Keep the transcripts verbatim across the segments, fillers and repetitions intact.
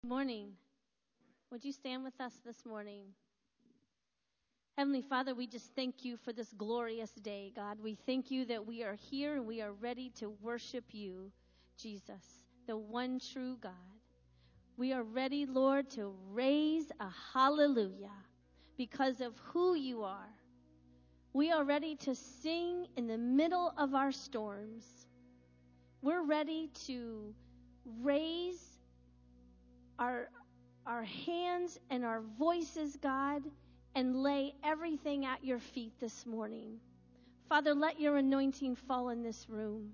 Good morning. Would you stand with us this morning? Heavenly Father, we just thank you for this glorious day, God. We thank you that we are here and we are ready to worship you, Jesus, the one true God. We are ready, Lord, to raise a hallelujah because of who you are. We are ready to sing in the middle of our storms. We're ready to raise our our hands and our voices, God, and lay everything at your feet this morning. Father, let your anointing fall in this room.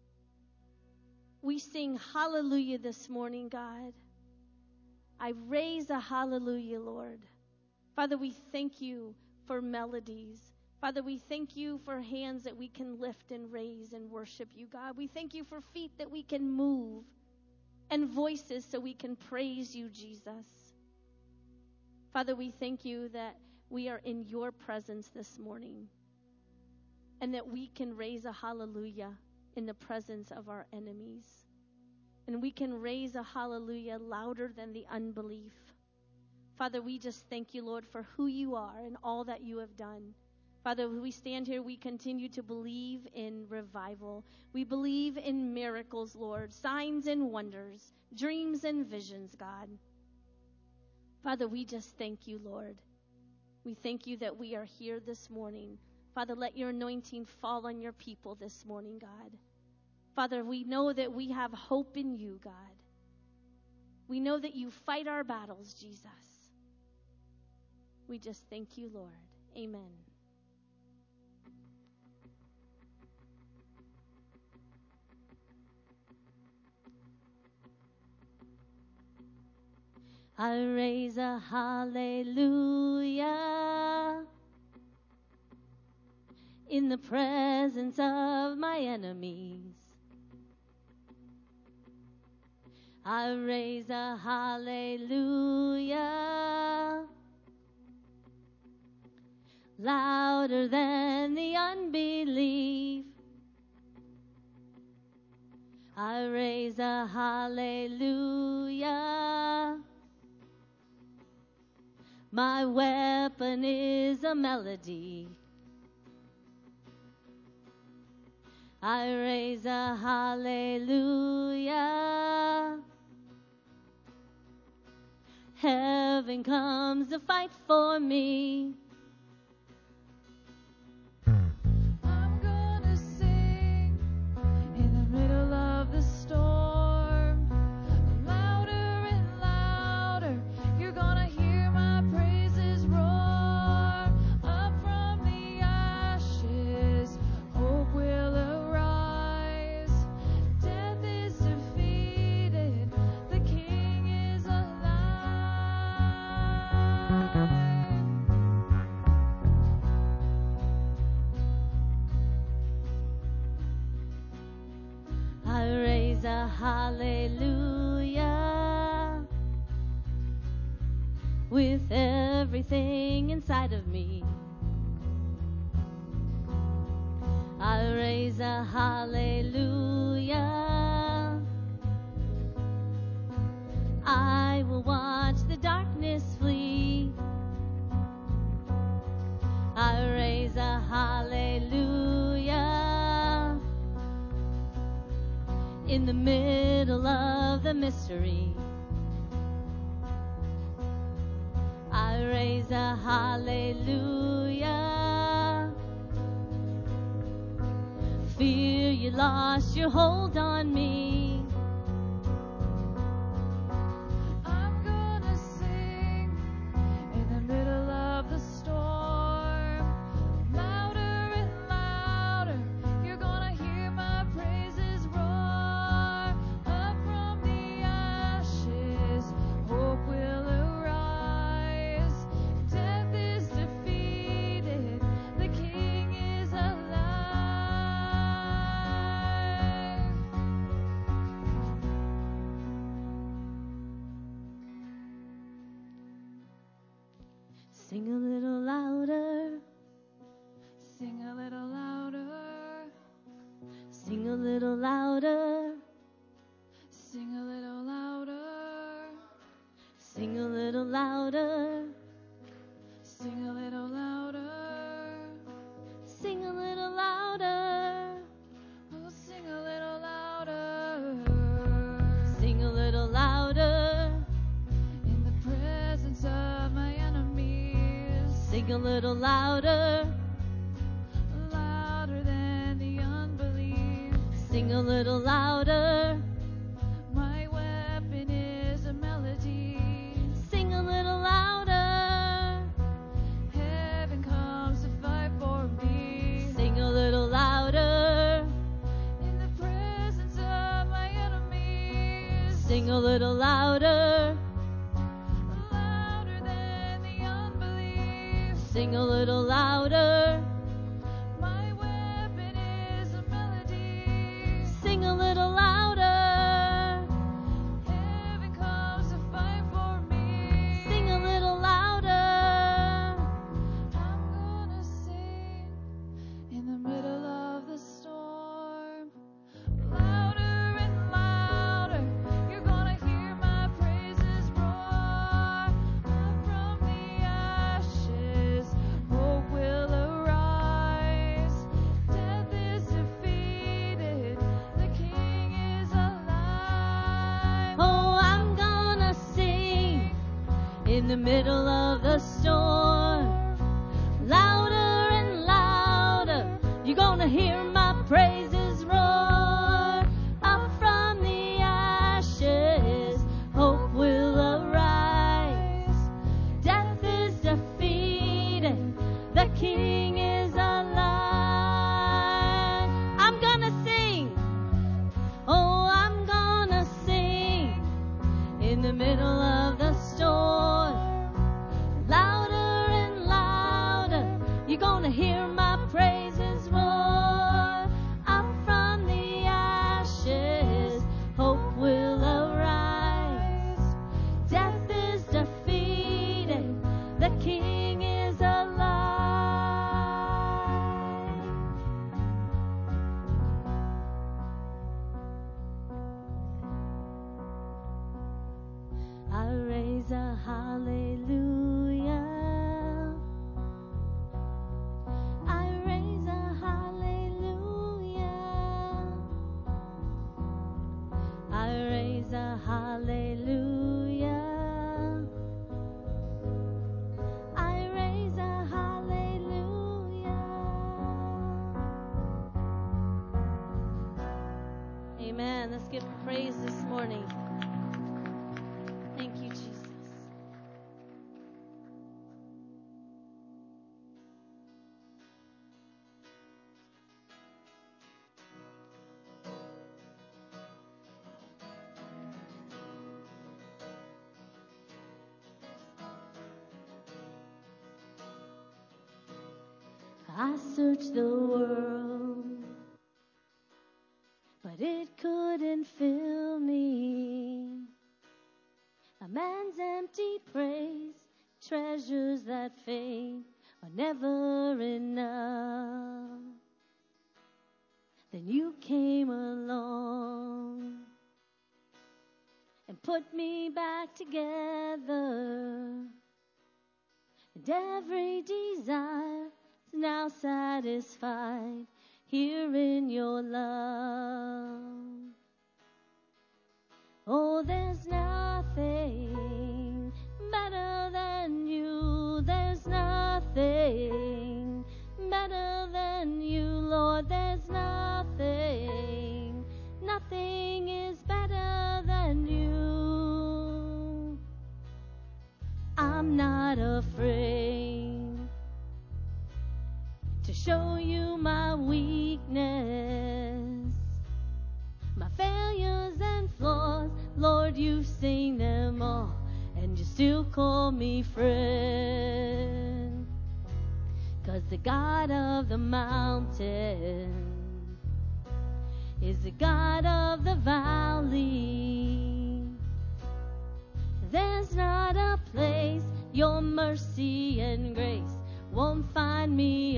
We sing hallelujah this morning, God. I raise a hallelujah, Lord. Father, we thank you for melodies. Father, we thank you for hands that we can lift and raise and worship you, God. We thank you for feet that we can move and voices so we can praise you, Jesus. Father, we thank you that we are in your presence this morning and that we can raise a hallelujah in the presence of our enemies. And we can raise a hallelujah louder than the unbelief. Father, we just thank you, Lord, for who you are and all that you have done. Father, when we stand here, we continue to believe in revival. We believe in miracles, Lord, signs and wonders, dreams and visions, God. Father, we just thank you, Lord. We thank you that we are here this morning. Father, let your anointing fall on your people this morning, God. Father, we know that we have hope in you, God. We know that you fight our battles, Jesus. We just thank you, Lord. Amen. I raise a hallelujah in the presence of my enemies. I raise a hallelujah louder than the unbelief. I raise a hallelujah. My weapon is a melody. I raise a hallelujah. Heaven comes to fight for me. I'm gonna sing in the middle of the storm. Louder and louder, you're gonna hear my praises roar. Up from the ashes, hope will arise. Death is defeated, the King is alive. I raise a hallelujah with everything inside of me. I raise a hallelujah. I will watch the darkness flee. I raise a hallelujah in the middle of the mystery. I raise a hallelujah. Fear you lost your hold on me. I'm gonna sing in the middle of the storm. Louder and louder, you're gonna hear my praises roar. Up from the ashes, hope will arise. Death is defeated, the King is alive. Sing a little louder. Sing a little louder. Sing a little louder. Sing a little louder. louder. Sing a little louder. Sing a little louder. Oh, sing a little louder. Sing a little louder. In the presence of my enemies. Sing a little louder. Louder than the unbelief. Sing a little louder. My weapon is a melody. Sing a little louder. Heaven comes to fight for me. Sing a little louder. In the presence of my enemies. Sing a little louder. Louder than the unbelief. Sing a little louder. My weapon is a melody. Sing a little louder. Heaven comes to fight for me. Sing a little louder. I'm gonna sing in the middle of the storm. Louder and louder, you're gonna hear my praises roar. Up from the ashes, hope will arise. Death is defeated, the King is alive. Oh, I'm gonna sing in the middle of the storm. Louder and louder, you're gonna hear my praises roar. Up from the ashes, hope will arise. Death is defeated, the King is alive. I'm gonna sing, oh, I'm gonna sing in the middle of the storm. Louder and louder, you're gonna hear my praises roar. Up from the ashes, hope will arise. Death is defeated, the King is alive. I raise a hallelujah. I raise a hallelujah. I raise a hallelujah. I raise a hallelujah. Amen. Let's give him praise this morning. Thank you, Jesus. I searched the world, but it couldn't fill me. A man's empty praise, treasures that fade are never enough. Then you came along and put me back together, and every desire is now satisfied here in your love. Oh, there's nothing better than you. There's nothing better than you, Lord. There's nothing, nothing is better than you. I'm not afraid to show you my weakness, my failures and flaws. Lord, you've seen them all, and you still call me friend. 'Cause the God of the mountain is the God of the valley. There's not a place your mercy and grace won't find me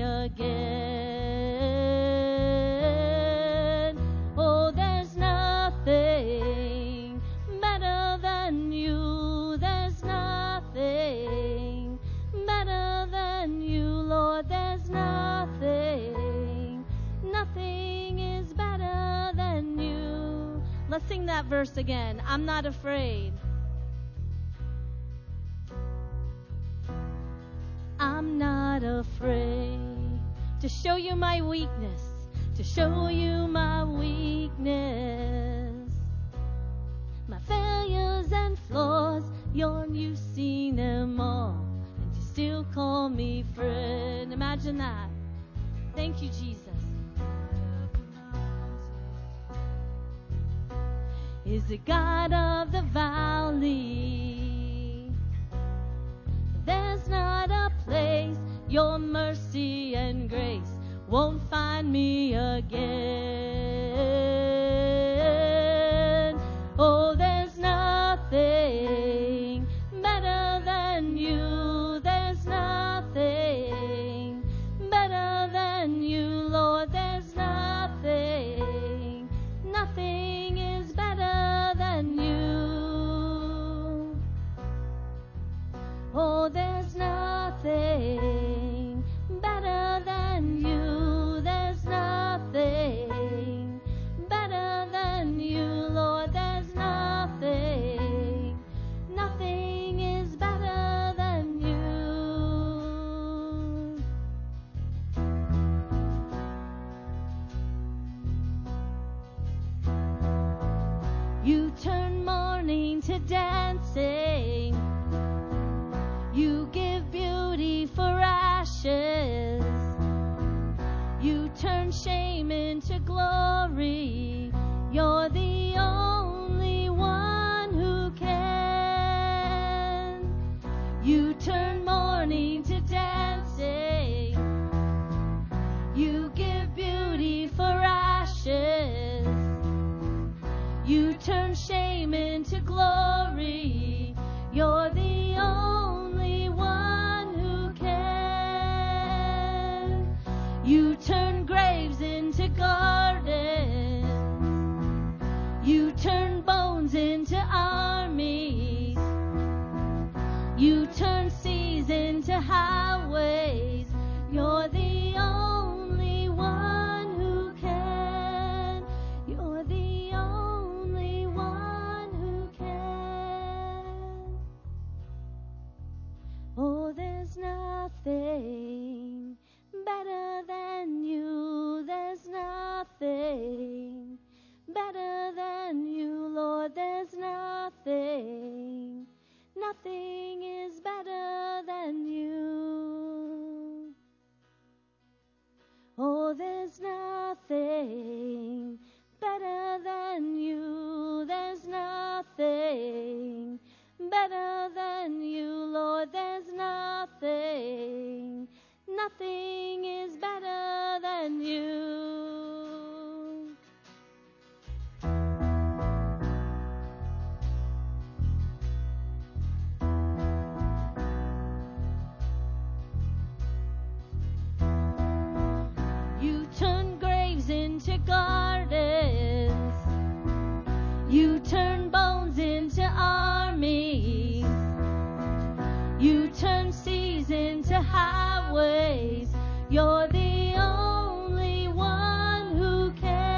again. Oh, there's nothing better than you. There's nothing that verse again. I'm not afraid. I'm not afraid to show you my weakness, to show you my weakness, my failures and flaws. You're, you've seen them all, and you still call me friend. Imagine that. Thank you, Jesus. Is the God of the valley. There's not a place your mercy and grace won't find me again. Oh, there's nothing better than you. There's nothing better than you, Lord. There's nothing, nothing is better than you. Oh, there's nothing better than you. There's nothing better than you, Lord. There's nothing, nothing is better than you. You turn mourning to dancing. You give beauty for ashes. You turn shame into glory. You're the only one who can. You turn mourning to dancing. You give beauty for ashes. You turn shame into glory. You're the only one who can. You turn graves into gardens. You turn bones into armies. You turn seas into highways. You're the only one who can. You're the only one who can. Oh, there's nothing better than you. There's nothing better than you, Lord. There's nothing, nothing is better than you. Oh, there's nothing better than you. There's nothing better than you, Lord. There's nothing, nothing is better than you. You turn graves into gardens. You turn bones into armies. You turn seas into highways. You're the only one who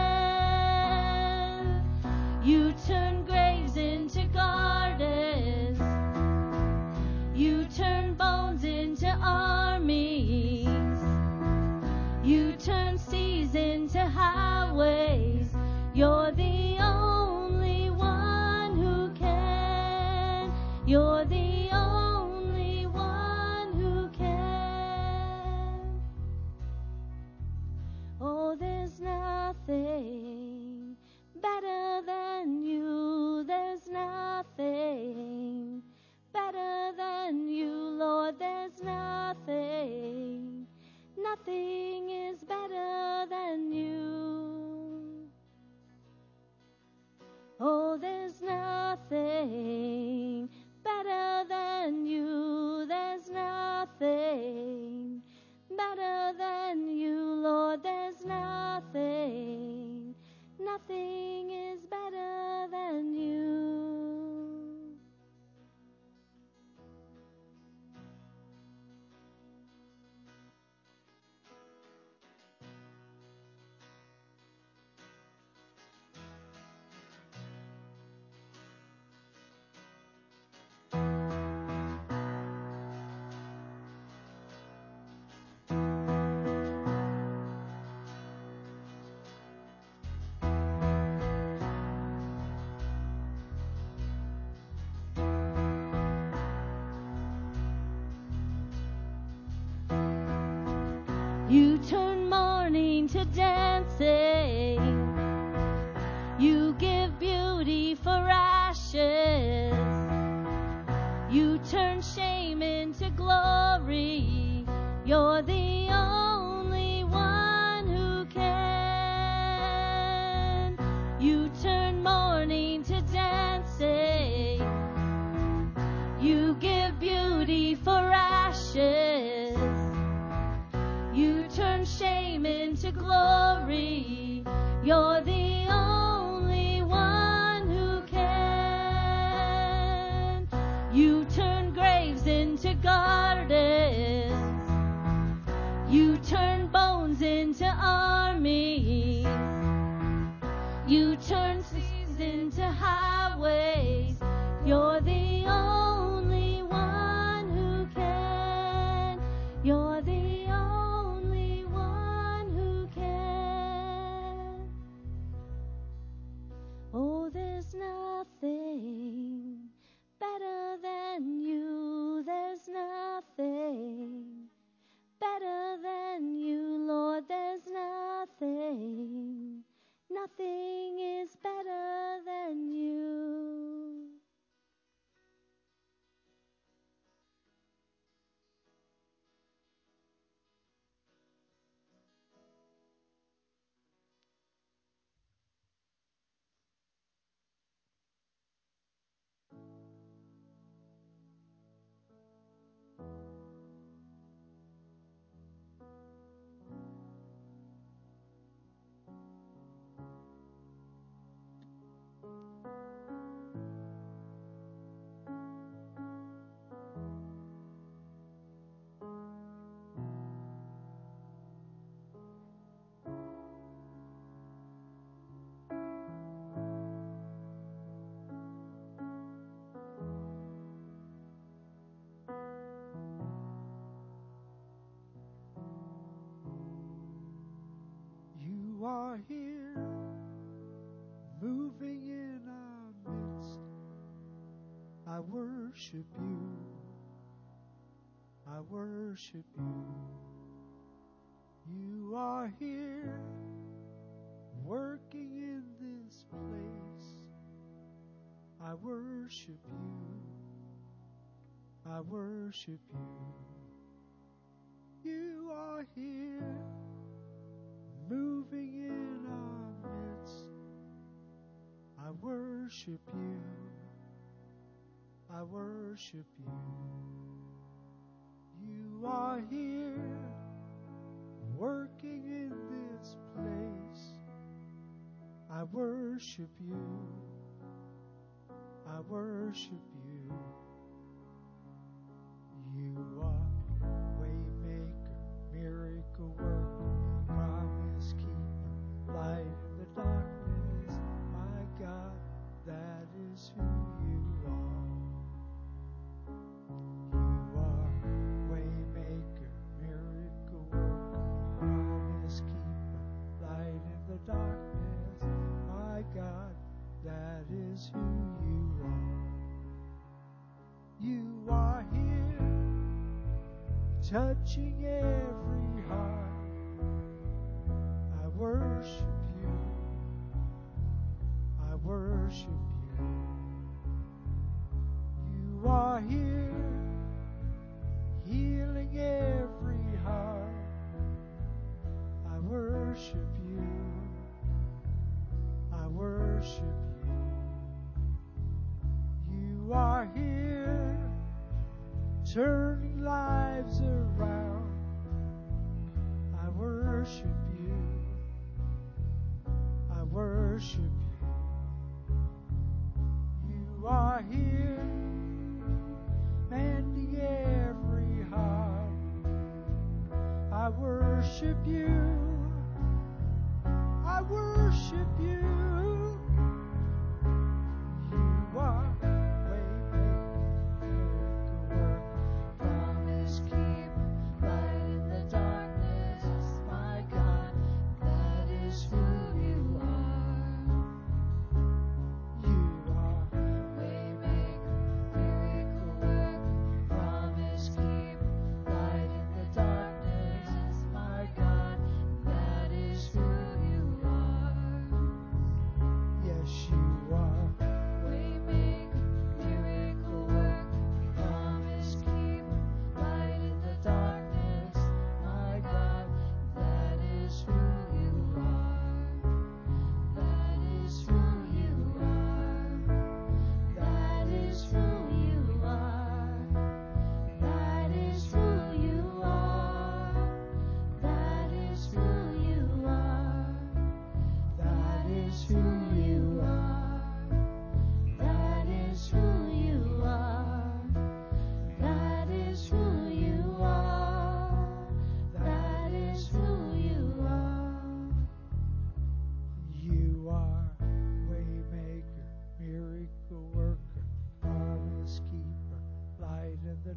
can. You turn graves into gardens. You turn bones into armies. You turn seas into highways. You're the only one who can. You're the only one who can. Oh, there's nothing better than you. There's nothing better than you, Lord. There's nothing, nothing is better than you. Oh, there's nothing better than into dancing. You give beauty for ashes. You turn shame into glory. You're the only one who can. You turn mourning to dancing. You give beauty for ashes. You turn shame into glory. You're the only one who can. You turn graves into gardens. You turn bones into armies. You turn seas into highways. You're the only one who can. You're the only one who can. Oh, there's nothing better than you. There's nothing better than you, Lord. There's nothing. Nothing is better than you. You are here, moving in our midst. I worship you. I worship you. You are here, working in this place. I worship you. I worship you. You are here, moving in our midst. I worship you. I worship you. You are here, working in this place. I worship you. I worship you. You are waymaker, miracle worker, promise keeper, light in the darkness. My God, that is who you are. You are waymaker, miracle worker, promise keeper, light in the darkness. My God, that is who you are. You are here, touching every heart. I worship you. I worship you. You are here, healing every heart. I worship you. I worship you. You are here, turning lives around. I worship you. I worship you. You are here, mending every heart. I worship you. I worship you. You are waymaker, miracle worker, promise keeper, light in the darkness. My God, that is who you are. You are waymaker, miracle worker, promise keeper, light in the darkness. My God,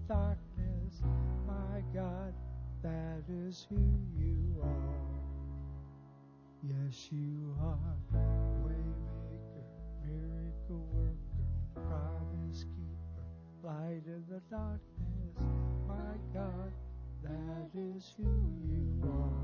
darkness, my God, that is who you are. Yes, you are. Waymaker, miracle worker, promise keeper, light in the darkness, my God, that is who you are.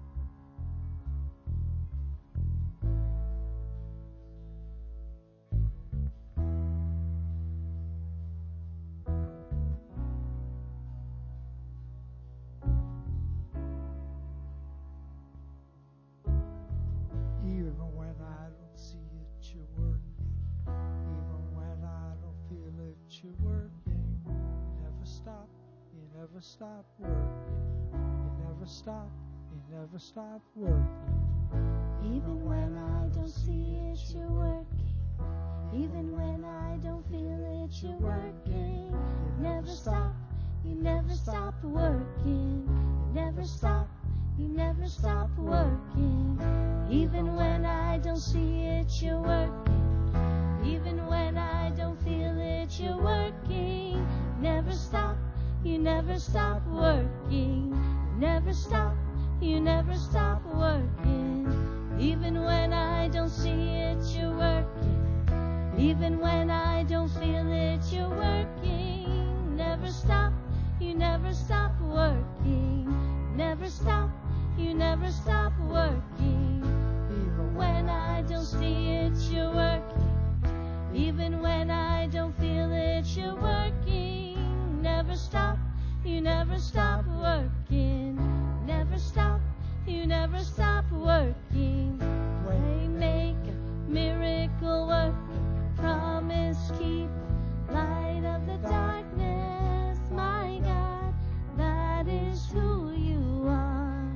Even when I don't see it, you're working. Even when I don't feel it, you're working. You never stop, you never stop working. You never stop, you never stop working. Even when I don't see it, you're working. Even when I don't feel it, you're working. You never stop, you never stop working. You never stop, you never stop working. Even when I don't see it, you're working. Even when I don't feel it, you're working. Never stop, you never stop working. Never stop, you never stop working. Even when I don't see it, you're working. Even when I don't feel it, you're working. Never stop, you never stop working. Never stop, you never stop working. Even when I don't see it, you're working. Even when I don't feel it, you're working. Never stop, you never stop working. Never stop, you never stop working. Waymaker, miracle worker, promise keeper, light of the darkness, my God, that is who you are.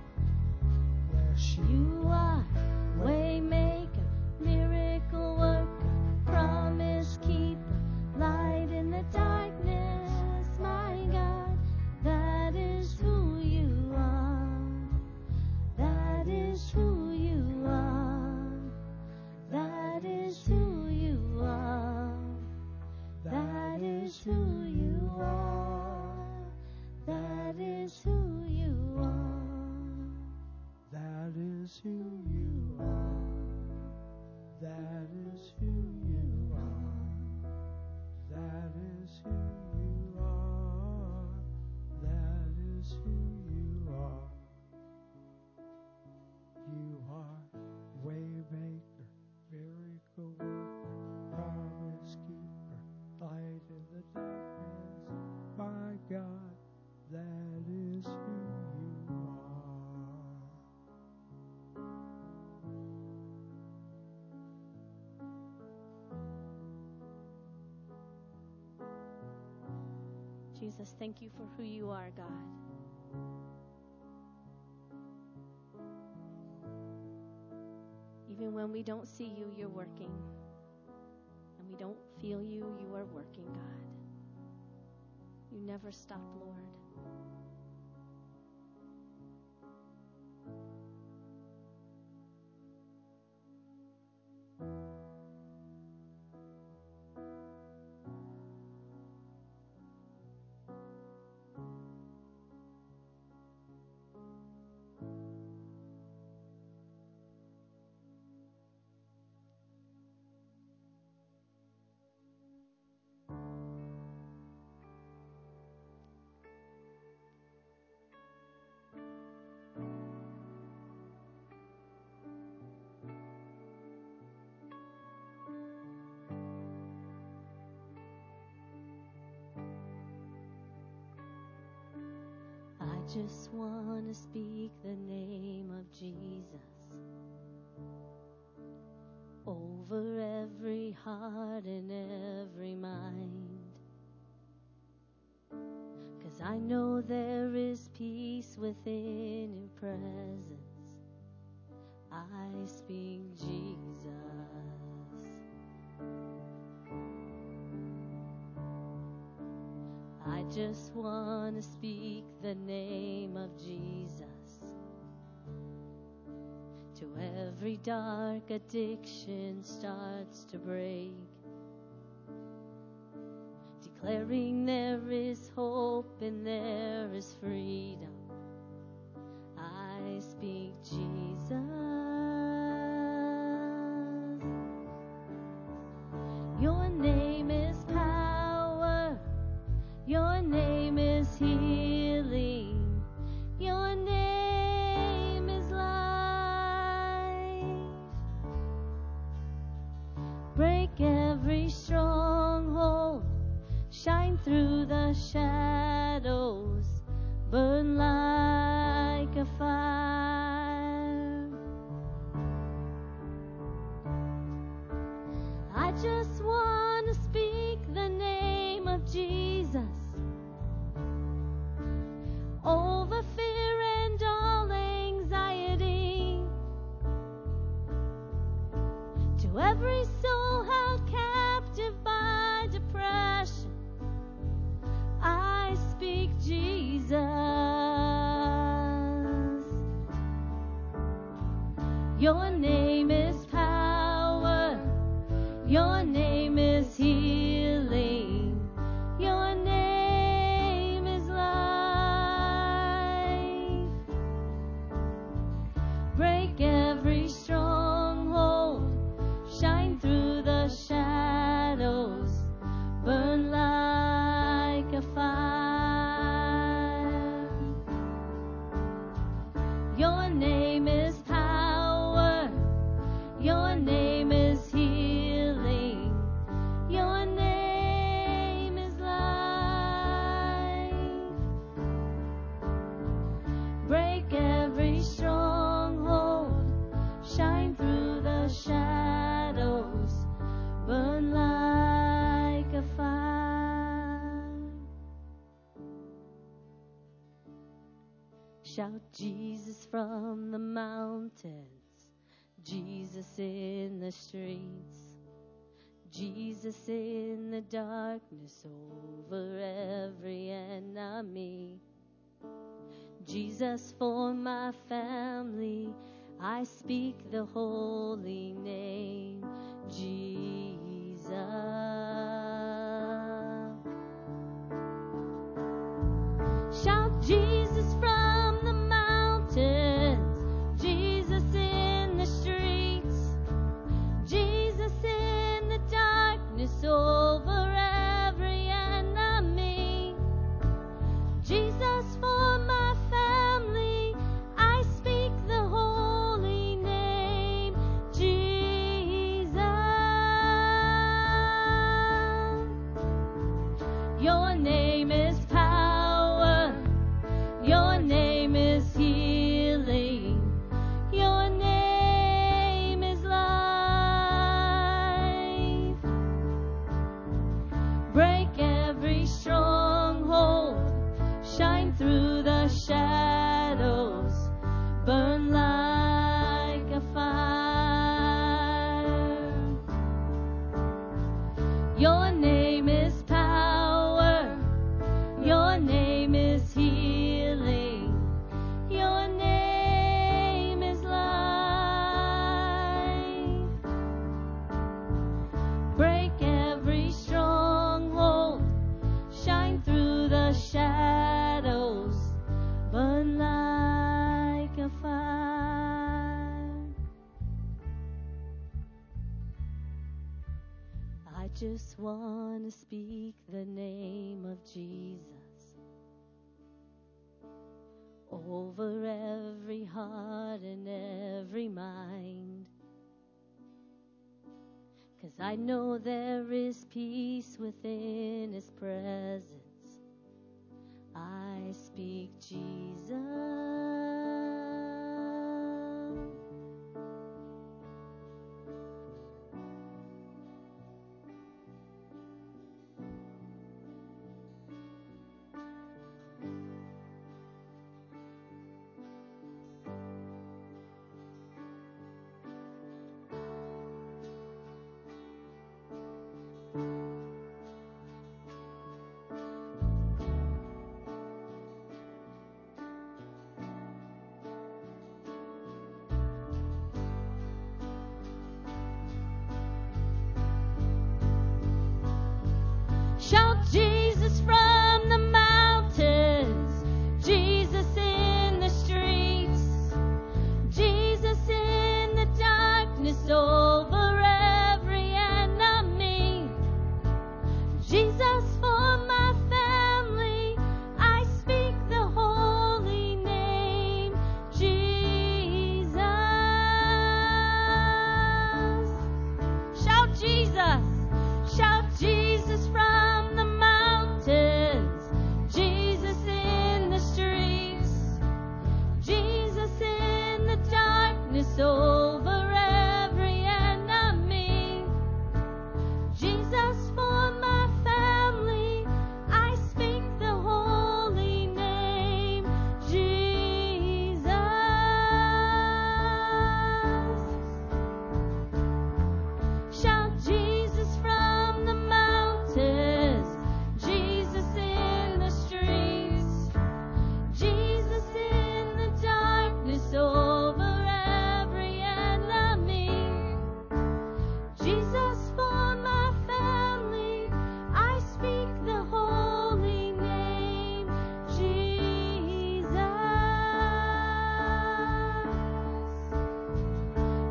Yes, You are waymaker, miracle worker, promise keeper, light in the darkness, my God, that is who you are. That is who you are. That is who you are. That is who you are. That is who you are. that is who you are. That is who you are. That is who you are. That is who you are. You are waymaker, miracle worker, promise keeper, light in the darkness. My God, that is who you are. Jesus, thank you for who you are, God. Even when we don't see you, you're working. And we don't feel you, you are working, God. You never stop, Lord. I just want to speak the name of Jesus over every heart and every mind. 'Cause I know there is peace within your presence. I speak Jesus. I just want to speak the name of Jesus to every dark addiction starts to break. declaring there is hope and there is freedom. I speak Jesus. Your name is power. Your name is healing. Your name is life. Break every stronghold. Shine through the shadows. Burn like a fire. I just want to speak the name of Jesus over fear and all anxiety. To every soul held captive by depression, I speak Jesus. Your name is power. Your name is healing. Your name is life. Break every stronghold. Shine through the shadows. Burn like a fire. Your name is power. Your name is healing. Your name is life. Break every stronghold. Shine through the shadows. Burn like a fire. Shout Jesus from the mountains. Jesus in the streets. Jesus in the darkness over every enemy. Jesus for my family. I speak the holy name, Jesus. Shout Jesus from the mountains, Jesus in the streets, Jesus in the darkness over every enemy, Jesus for my family. I speak the holy name, Jesus. Your name is power. Your name is healing. Your name is life. Break every stronghold. Shine through the shadows. Burn like a fire. Your name is power. Your name is healing. Your name is life. Break every stronghold. Shine through the shadows. Burn like a fire. I just want to speak the name of Jesus over every heart and every mind. 'Cause I know there is peace within His presence. I speak Jesus.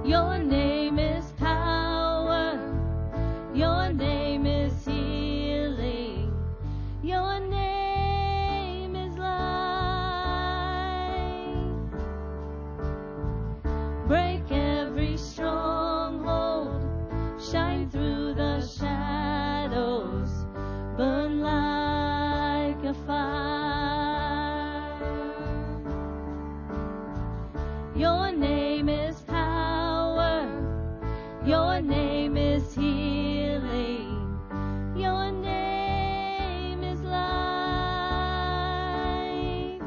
Your name is power. Your name is healing. Your name is life. Break every stronghold. Shine through the shadows. Burn like a fire. Your name is power. Your name is healing. Your name is life.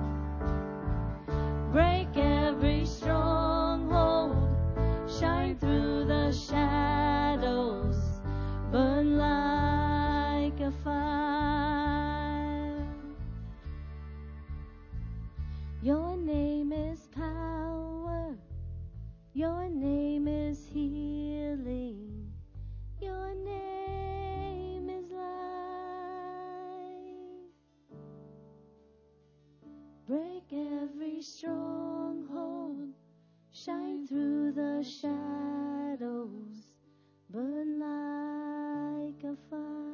Break every stronghold. Shine through the shadows. Burn like a fire. Your name is power. Your name is healing. Your name is life. Break every stronghold. Shine through the shadows. Burn like a fire.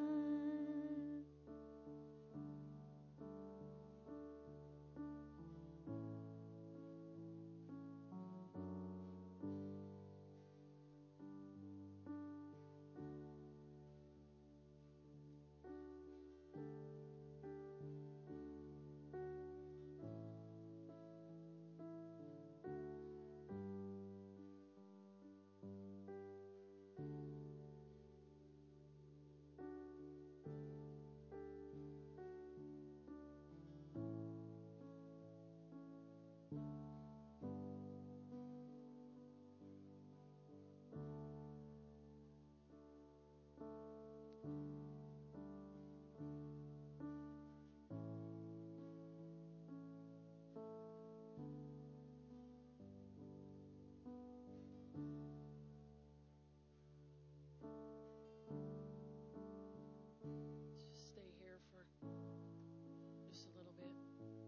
Stay here for just a little bit.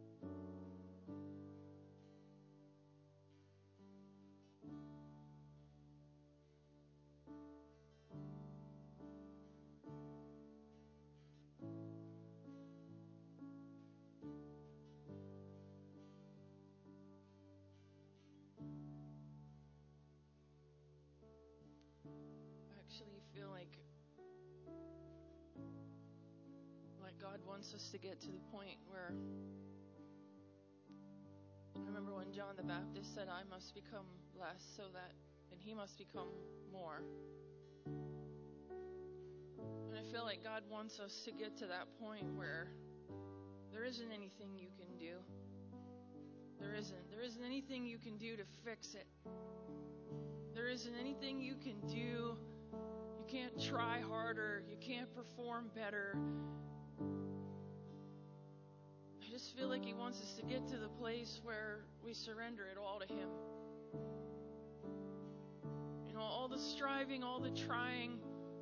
I actually feel like like God wants us to get to the point where, I remember when John the Baptist said, I must become less so that, and he must become more. And I feel like God wants us to get to that point where there isn't anything you can do. There isn't. There isn't anything you can do to fix it. There isn't anything you can do. You can't try harder. You can't perform better. I just feel like He wants us to get to the place where we surrender it all to Him. You know, all the striving, all the trying.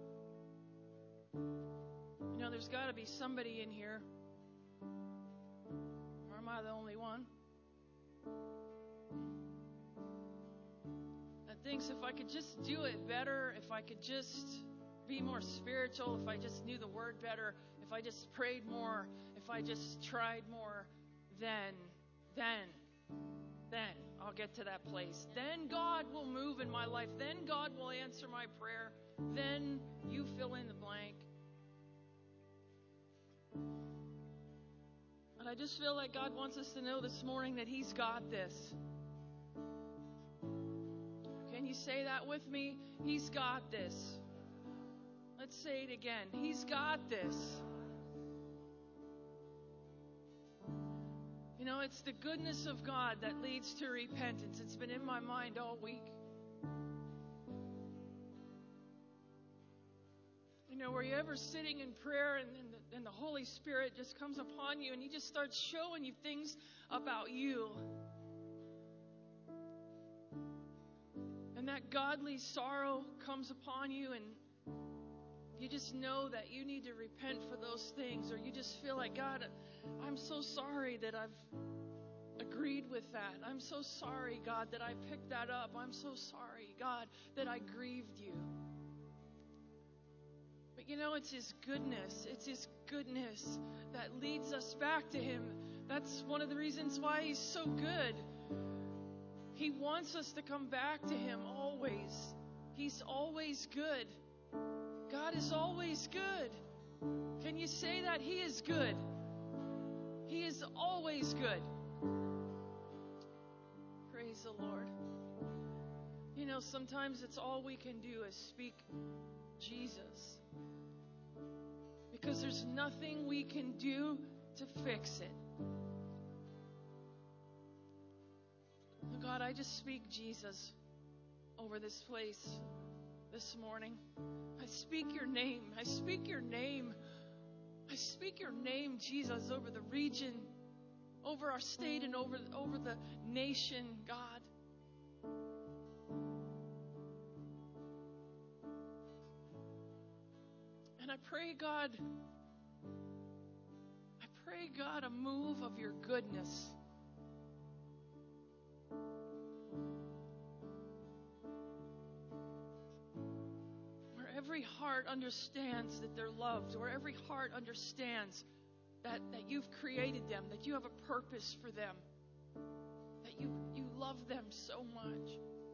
You know, there's got to be somebody in here. Or am I the only one? That thinks if I could just do it better, if I could just be more spiritual, if I just knew the Word better, if I just prayed more, if I just tried more, then, then, then I'll get to that place. Then God will move in my life. Then God will answer my prayer. Then you fill in the blank. And I just feel like God wants us to know this morning that He's got this. Can you say that with me? He's got this. Let's say it again. He's got this. You know, it's the goodness of God that leads to repentance. It's been in my mind all week. You know, were you ever sitting in prayer and, and, the, and the Holy Spirit just comes upon you and He just starts showing you things about you? And that godly sorrow comes upon you and you just know that you need to repent for those things, or you just feel like, God, I'm so sorry that I've agreed with that. I'm so sorry, God, that I picked that up. I'm so sorry, God, that I grieved you. But you know, it's His goodness. It's His goodness that leads us back to Him. That's one of the reasons why He's so good. He wants us to come back to Him always. He's always good. God is always good. Can you say that? He is good. He is always good. Praise the Lord. You know, sometimes it's all we can do is speak Jesus. Because there's nothing we can do to fix it. God, I just speak Jesus over this place this morning. I speak your name. I speak your name. I speak your name, Jesus, over the region, over our state, and over, over the nation, God. And I pray, God, I pray, God, a move of your goodness. Every heart understands that they're loved, or every heart understands that, that you've created them, that you have a purpose for them, that you, you love them so much.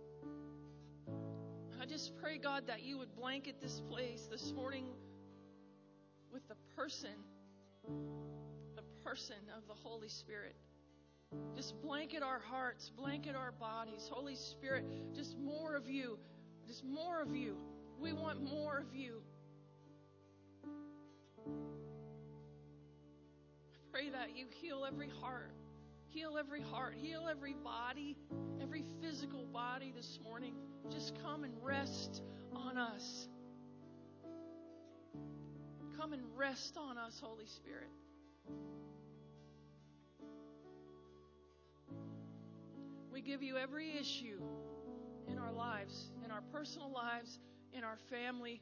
And I just pray, God, that you would blanket this place this morning with the person, the person of the Holy Spirit. Just blanket our hearts, blanket our bodies. Holy Spirit, just more of you, just more of you. We want more of you. I pray that you heal every heart. Heal every heart. Heal every body, every physical body this morning. Just come and rest on us. Come and rest on us, Holy Spirit. We give you every issue in our lives, in our personal lives, in our family.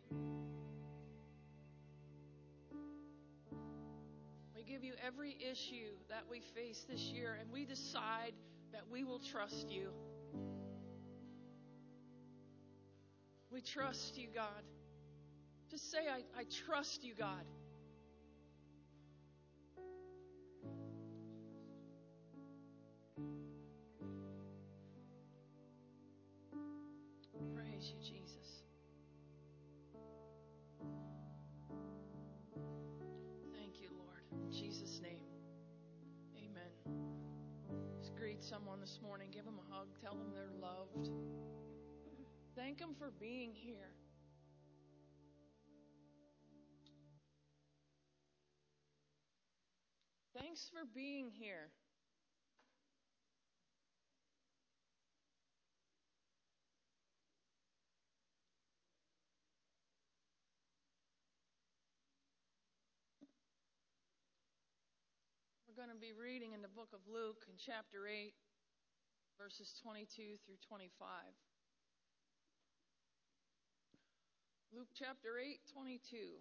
We give you every issue that we face this year, and we decide that we will trust you. We trust you, God. Just say, I, I trust you, God. Praise you, Jesus. Thank you, Lord. In Jesus' name, amen. Just greet someone this morning. Give them a hug. Tell them they're loved. Thank them for being here. Thanks for being here. We're going to be reading in the book of Luke in chapter eight, verses twenty-two through twenty-five. Luke chapter eight, twenty-two.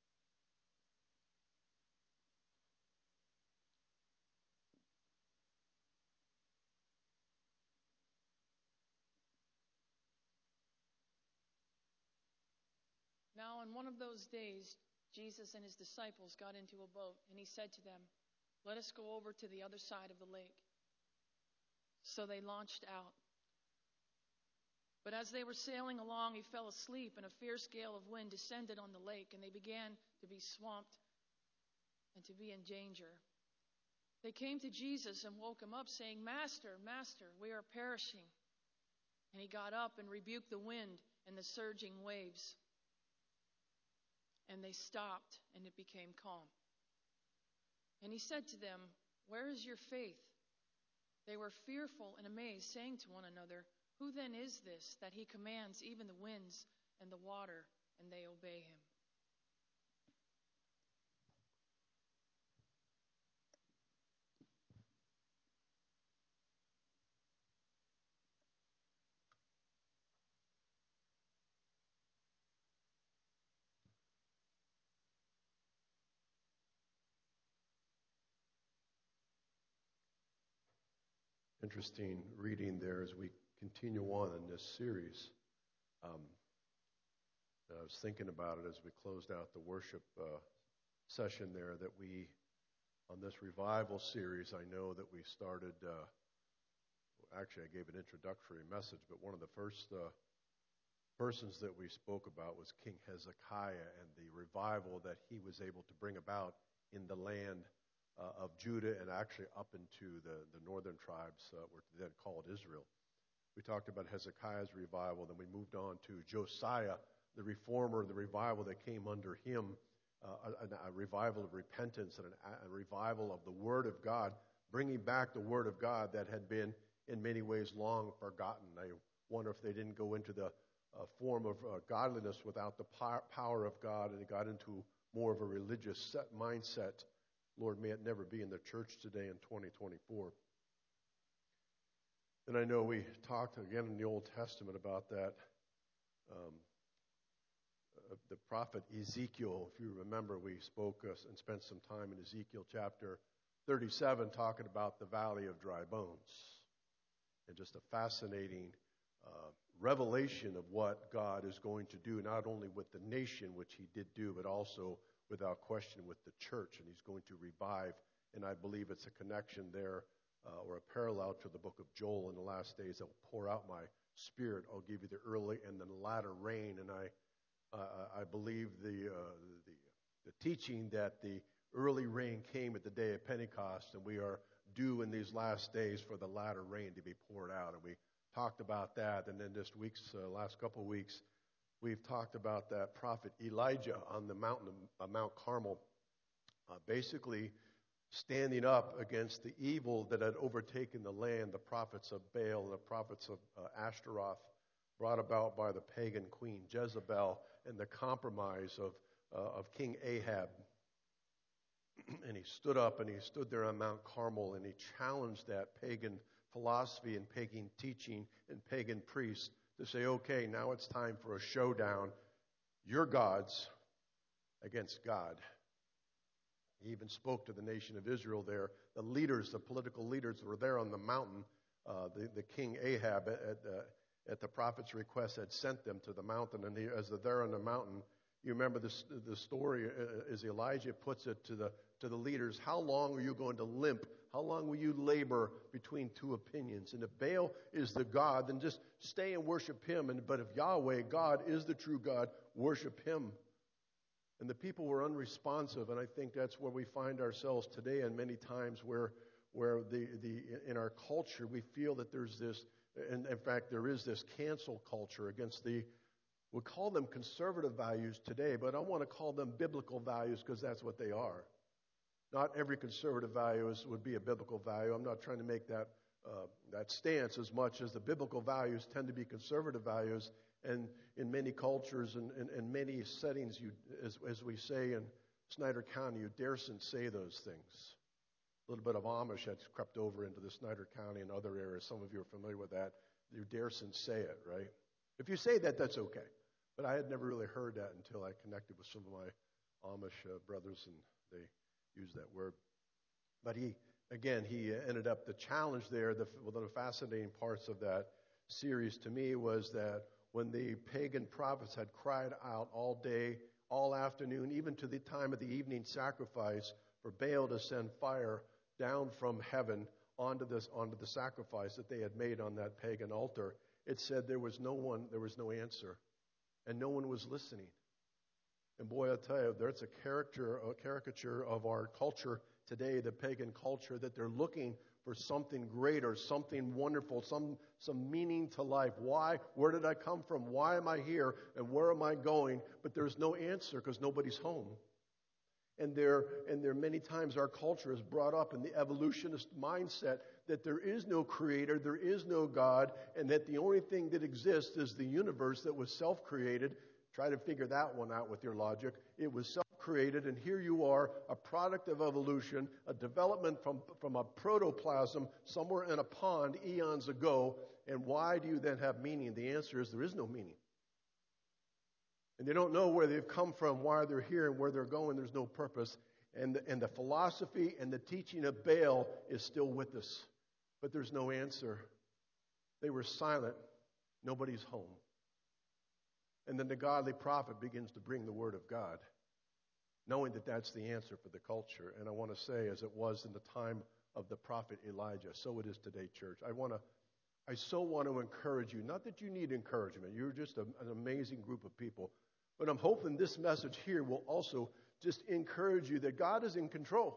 Now, on one of those days, Jesus and his disciples got into a boat, and he said to them, "Let us go over to the other side of the lake." So they launched out. But as they were sailing along, he fell asleep, and a fierce gale of wind descended on the lake, and they began to be swamped and to be in danger. They came to Jesus and woke him up, saying, "Master, Master, we are perishing." And he got up and rebuked the wind and the surging waves. And they stopped, and it became calm. And he said to them, "Where is your faith?" They were fearful and amazed, saying to one another, "Who then is this, that he commands even the winds and the water, and they obey him?" Interesting reading there as we continue on in this series. Um, I was thinking about it as we closed out the worship uh, session there that we, on this revival series, I know that we started, uh, actually I gave an introductory message, but one of the first uh, persons that we spoke about was King Hezekiah and the revival that he was able to bring about in the land uh, of Judah and actually up into the, the northern tribes uh, were then called Israel. We talked about Hezekiah's revival, then we moved on to Josiah, the reformer, the revival that came under him, uh, a, a revival of repentance and an, a revival of the Word of God, bringing back the Word of God that had been in many ways long forgotten. I wonder if they didn't go into the uh, form of uh, godliness without the power of God, and it got into more of a religious set mindset. Lord, may it never be in the church today in twenty twenty-four. And I know we talked again in the Old Testament about that. Um, uh, the prophet Ezekiel, if you remember, we spoke uh, and spent some time in Ezekiel chapter thirty-seven talking about the valley of dry bones. And just a fascinating uh, revelation of what God is going to do, not only with the nation, which he did do, but also, without question, with the church. And he's going to revive. And I believe it's a connection there uh, or a parallel to the book of Joel. In the last days, I will pour out my spirit. I'll give you the early and the latter rain. And I uh, I believe the, uh, the, the teaching that the early rain came at the day of Pentecost, and we are due in these last days for the latter rain to be poured out. And we talked about that. And then this week's uh, last couple of weeks, we've talked about that prophet Elijah on the mountain of uh, Mount Carmel, uh, basically standing up against the evil that had overtaken the land, the prophets of Baal, the prophets of uh, Ashtaroth, brought about by the pagan queen Jezebel, and the compromise of uh, of King Ahab. And he stood up and he stood there on Mount Carmel and he challenged that pagan philosophy and pagan teaching and pagan priests to say, okay, now it's time for a showdown. Your gods against God. He even spoke to the nation of Israel there. The leaders, the political leaders were there on the mountain. Uh, the, the king Ahab, at, at, uh, at the prophet's request, had sent them to the mountain. And he, as they're there on the mountain, you remember this, the story uh, as Elijah puts it to the to the leaders, how long are you going to limp? How long will you labor between two opinions? And if Baal is the God, then just stay and worship him. And but if Yahweh, God, is the true God, worship him. And the people were unresponsive, and I think that's where we find ourselves today, and many times where where the, the in our culture we feel that there's this, and in fact there is this cancel culture against the, we call them conservative values today, but I want to call them biblical values because that's what they are. Not every conservative value is, would be a biblical value. I'm not trying to make that uh, that stance as much as the biblical values tend to be conservative values. And in many cultures and in many settings, you, as, as we say in Snyder County, you daresn't say those things. A little bit of Amish has crept over into the Snyder County and other areas. Some of you are familiar with that. You daresn't say it, right? If you say that, that's okay. But I had never really heard that until I connected with some of my Amish uh, brothers, and they use that word. But he, again, he ended up, the challenge there, the, one of the fascinating parts of that series to me was that when the pagan prophets had cried out all day, all afternoon, even to the time of the evening sacrifice, for Baal to send fire down from heaven onto this, onto the sacrifice that they had made on that pagan altar, it said there was no one, there was no answer, and no one was listening. And boy, I'll tell you, there's a character, a caricature of our culture today, the pagan culture, that they're looking for something greater, something wonderful, some some meaning to life. Why? Where did I come from? Why am I here? And where am I going? But there's no answer because nobody's home. And there, and there many times our culture is brought up in the evolutionist mindset that there is no creator, there is no God, and that the only thing that exists is the universe that was self-created. Try to figure that one out with your logic. It was self-created, and here you are, a product of evolution, a development from, from a protoplasm somewhere in a pond eons ago. And why do you then have meaning? The answer is there is no meaning. And they don't know where they've come from, why they're here, and where they're going. There's no purpose. And the, and the philosophy and the teaching of Baal is still with us. but there's no answer. They were silent. Nobody's home. And then the godly prophet begins to bring the word of God, knowing that that's the answer for the culture. And I want to say, as it was in the time of the prophet Elijah, so it is today, church. I want to, I so want to encourage you. Not that you need encouragement. You're just a, an amazing group of people. But I'm hoping this message here will also just encourage you that God is in control.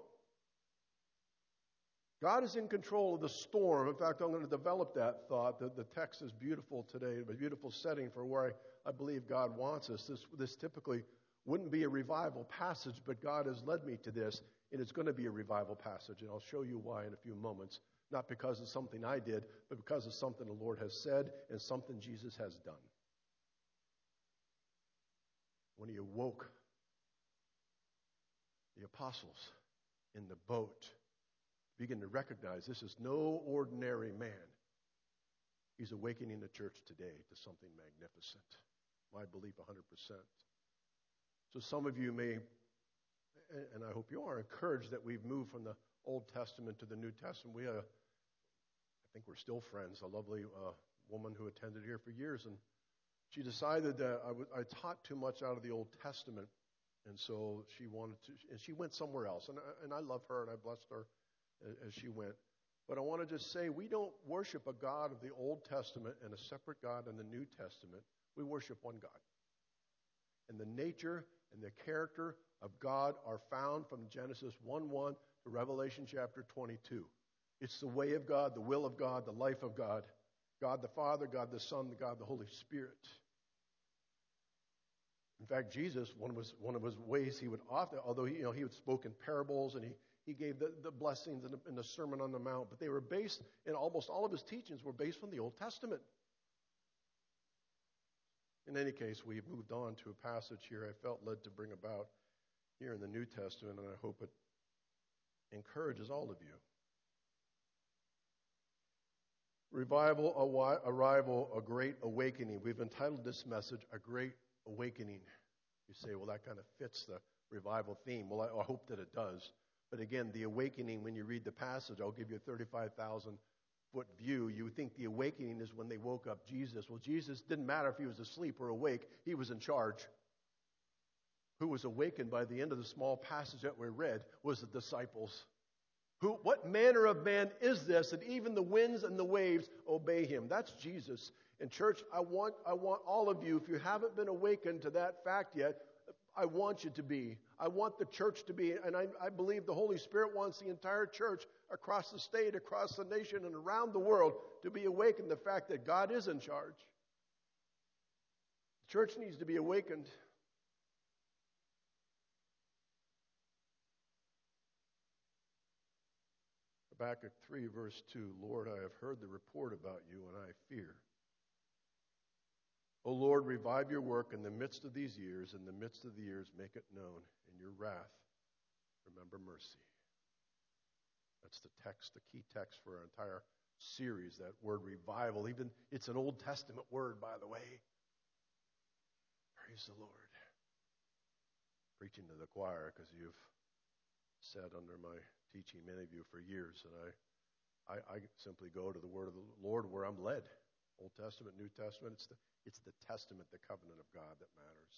God is in control of the storm. In fact, I'm going to develop that thought. The, the text is beautiful today, a beautiful setting for where I, I believe God wants us. This, this typically wouldn't be a revival passage, but God has led me to this, and it's going to be a revival passage, and I'll show you why in a few moments. Not because of something I did, but because of something the Lord has said and something Jesus has done. When he awoke the apostles in the boat, begin to recognize this is no ordinary man. He's awakening the church today to something magnificent. My belief, one hundred percent. So some of you may, and I hope you are, encouraged that we've moved from the Old Testament to the New Testament. We, uh, I think we're still friends. A lovely uh, woman who attended here for years, and she decided that I, w- I taught too much out of the Old Testament, and so she wanted to, and she went somewhere else. And I, and I love her, and I blessed her as she went. But I want to just say, we don't worship a God of the Old Testament and a separate God in the New Testament. We worship one God. And the nature and the character of God are found from Genesis one one to Revelation chapter twenty-two. It's the way of God, the will of God, the life of God. God the Father, God the Son, God the Holy Spirit. In fact, Jesus, one of his, one of his ways he would often, although he, you know, he would spoke in parables and he He gave the, the blessings in the, in the Sermon on the Mount, but they were based, and almost all of his teachings were based from the Old Testament. In any case, we've moved on to a passage here I felt led to bring about here in the New Testament, and I hope it encourages all of you. Revival, arrival, a great awakening. We've entitled this message, A Great Awakening. You say, well, that kind of fits the revival theme. Well, I, I hope that it does. But again, the awakening, when you read the passage, I'll give you a thirty-five thousand foot view. You would think the awakening is when they woke up Jesus. Well, Jesus didn't matter if he was asleep or awake. He was in charge. Who was awakened by the end of the small passage that we read was the disciples. Who, what manner of man is this that even the winds and the waves obey him? That's Jesus. And church, I want, I want all of you, if you haven't been awakened to that fact yet, I want you to be. I want the church to be, and I, I believe the Holy Spirit wants the entire church across the state, across the nation, and around the world to be awakened to the fact that God is in charge. The church needs to be awakened. Habakkuk three, verse two, Lord, I have heard the report about you, and I fear. O Lord, revive your work in the midst of these years. In the midst of the years, make it known. In your wrath, remember mercy. That's the text, the key text for our entire series, that word revival. Even it's an Old Testament word, by the way. Praise the Lord. Preaching to the choir, because you've sat under my teaching, many of you, for years. And I, I, I simply go to the word of the Lord where I'm led. Old Testament, New Testament, it's the, it's the testament, the covenant of God that matters.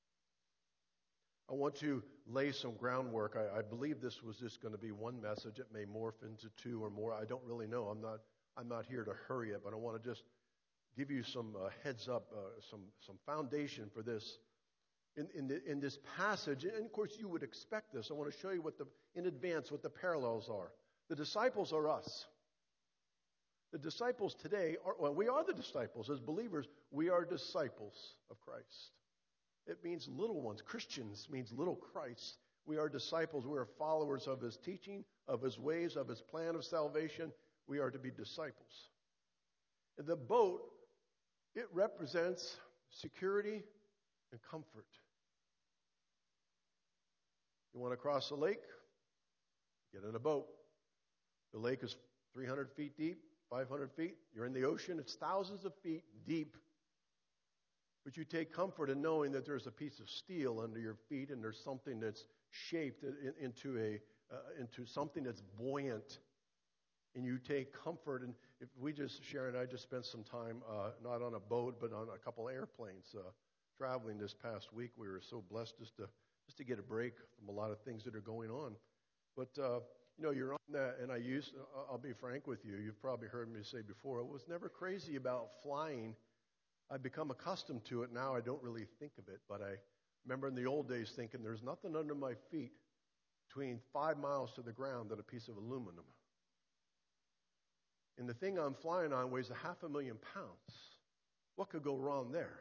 I want to lay some groundwork. I, I believe this was just going to be one message. It may morph into two or more. I don't really know. I'm not I'm not here to hurry it, but I want to just give you some uh, heads up, uh, some some foundation for this. In, in, the, in this passage, and of course you would expect this. I want to show you what the in advance what the parallels are. The disciples are us. The disciples today are, well, we are the disciples. As believers, we are disciples of Christ. It means little ones. Christians means little Christ. We are disciples. We are followers of his teaching, of his ways, of his plan of salvation. We are to be disciples. And the boat, it represents security and comfort. You want to cross a lake? Get in a boat. The lake is three hundred feet deep. five hundred feet, you're in the ocean, it's thousands of feet deep. But you take comfort in knowing that there's a piece of steel under your feet and there's something that's shaped in, into, a, uh, into something that's buoyant. and you take comfort. And if we just, Sharon and I just spent some time, uh, not on a boat, but on a couple airplanes, uh, traveling this past week. We were so blessed just to just to get a break from a lot of things that are going on. But, uh, you know, you're on that, and I used, I'll be frank with you, you've probably heard me say before, I was never crazy about flying. I've become accustomed to it. Now I don't really think of it, but I remember in the old days thinking there's nothing under my feet between five miles to the ground than a piece of aluminum. And the thing I'm flying on weighs a half a million pounds. What could go wrong there?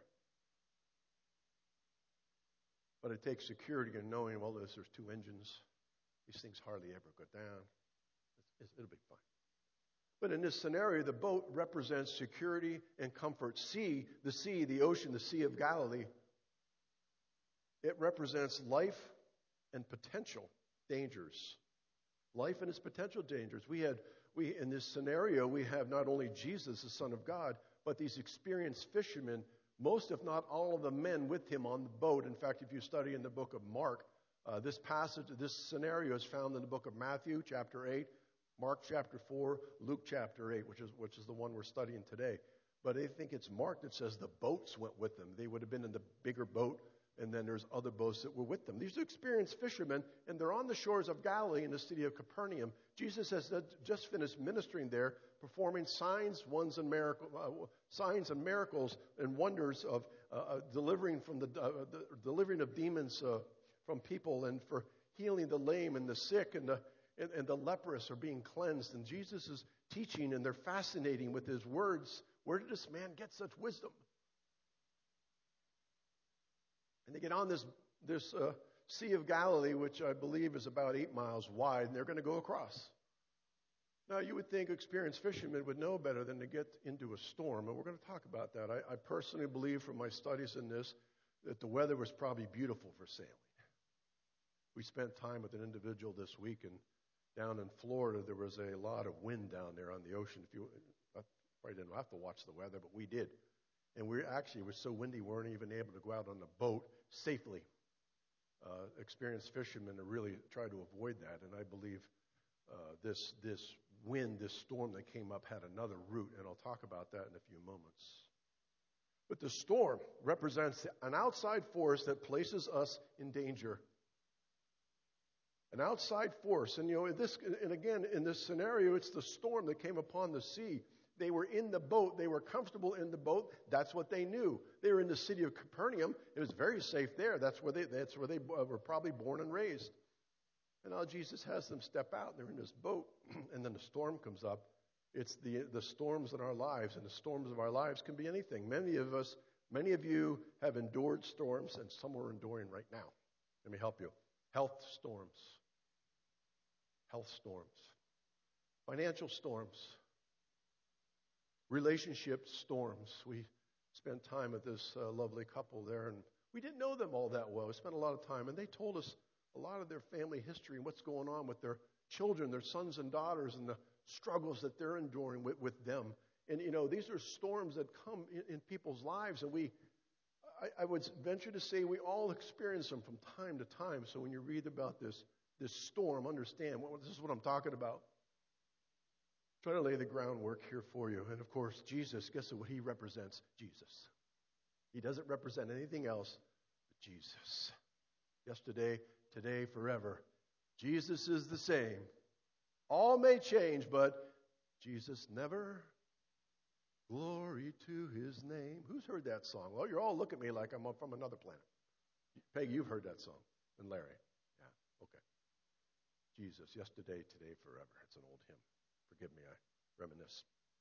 But it takes security and knowing, well, there's, there's two engines. These things hardly ever go down. It's, it's, it'll be fine. But in this scenario, the boat represents security and comfort. Sea, the sea, the ocean, the Sea of Galilee, it represents life and potential dangers. Life and its potential dangers. We had, we in this scenario, we have not only Jesus, the Son of God, but these experienced fishermen, most if not all of the men with him on the boat. In fact, if you study in the book of Mark, uh, this passage, this scenario is found in the book of Matthew, chapter eight, Mark chapter four, Luke chapter eight, which is which is the one we're studying today. But I think it's Mark that says the boats went with them. They would have been in the bigger boat, and then there's other boats that were with them. These are experienced fishermen, and they're on the shores of Galilee in the city of Capernaum. Jesus has just finished ministering there, performing signs, wonders, and miracle, uh, signs and miracles and wonders of uh, uh, delivering from the, uh, the delivering of demons uh, from people, and for healing the lame and the sick and the and, and the leprous are being cleansed. And Jesus is teaching, and they're fascinating with his words. Where did this man get such wisdom? And they get on this this uh, Sea of Galilee, which I believe is about eight miles wide, and they're going to go across. Now, you would think experienced fishermen would know better than to get into a storm, and we're going to talk about that. I, I personally believe from my studies in this that the weather was probably beautiful for sailing. We spent time with an individual this week, and down in Florida, there was a lot of wind down there on the ocean. If you I probably didn't have to watch the weather, but we did. And we actually, it was so windy, we weren't even able to go out on the boat safely. Uh, experienced fishermen to really try to avoid that. And I believe uh, this this wind, this storm that came up had another route, and I'll talk about that in a few moments. But the storm represents an outside force that places us in danger. An outside force. And, you know, this, and again, in this scenario, it's the storm that came upon the sea. They were in the boat. They were comfortable in the boat. That's what they knew. They were in the city of Capernaum. It was very safe there. That's where they, that's where they were probably born and raised. And now Jesus has them step out. They're in this boat. And then the storm comes up. It's the, the storms in our lives. And the storms of our lives can be anything. Many of us, many of you have endured storms, and some are enduring right now. Let me help you. Health storms. Health storms. Financial storms. Relationship storms. We spent time with this uh, lovely couple there, and we didn't know them all that well. We spent a lot of time, and they told us a lot of their family history and what's going on with their children, their sons and daughters, and the struggles that they're enduring with, with them. And, you know, these are storms that come in, in people's lives, and we, I, I would venture to say we all experience them from time to time. So when you read about this, this storm, understand, well, this is what I'm talking about. Try to lay the groundwork here for you. And of course, Jesus, guess what he represents? Jesus. He doesn't represent anything else but Jesus. Yesterday, today, forever. Jesus is the same. All may change, but Jesus never. Glory to his name. Who's heard that song? Well, you're all looking at me like I'm from another planet. Peggy, you've heard that song. And Larry. Yeah, okay. Jesus, yesterday, today, forever. It's an old hymn. Forgive me, I reminisce.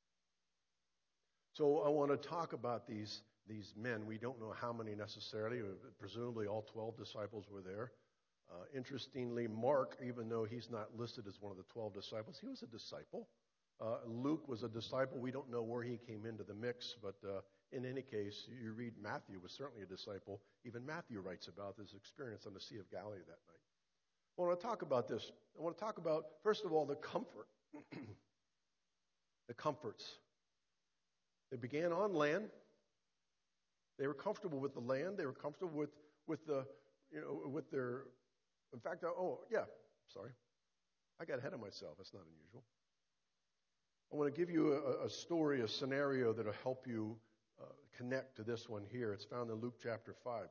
So I want to talk about these, these men. We don't know how many necessarily. Presumably all twelve disciples were there. Uh, interestingly, Mark, even though he's not listed as one of the twelve disciples, he was a disciple. Uh, Luke was a disciple. We don't know where he came into the mix, but uh, in any case, you read Matthew was certainly a disciple. Even Matthew writes about this experience on the Sea of Galilee that night. I want to talk about this. I want to talk about, first of all, the comfort. The comforts. They began on land. They were comfortable with the land. They were comfortable with, with the, you know, with their, in fact, oh, yeah, sorry. I got ahead of myself. That's not unusual. I want to give you a, a story, a scenario that will help you uh, connect to this one here. It's found in Luke chapter five.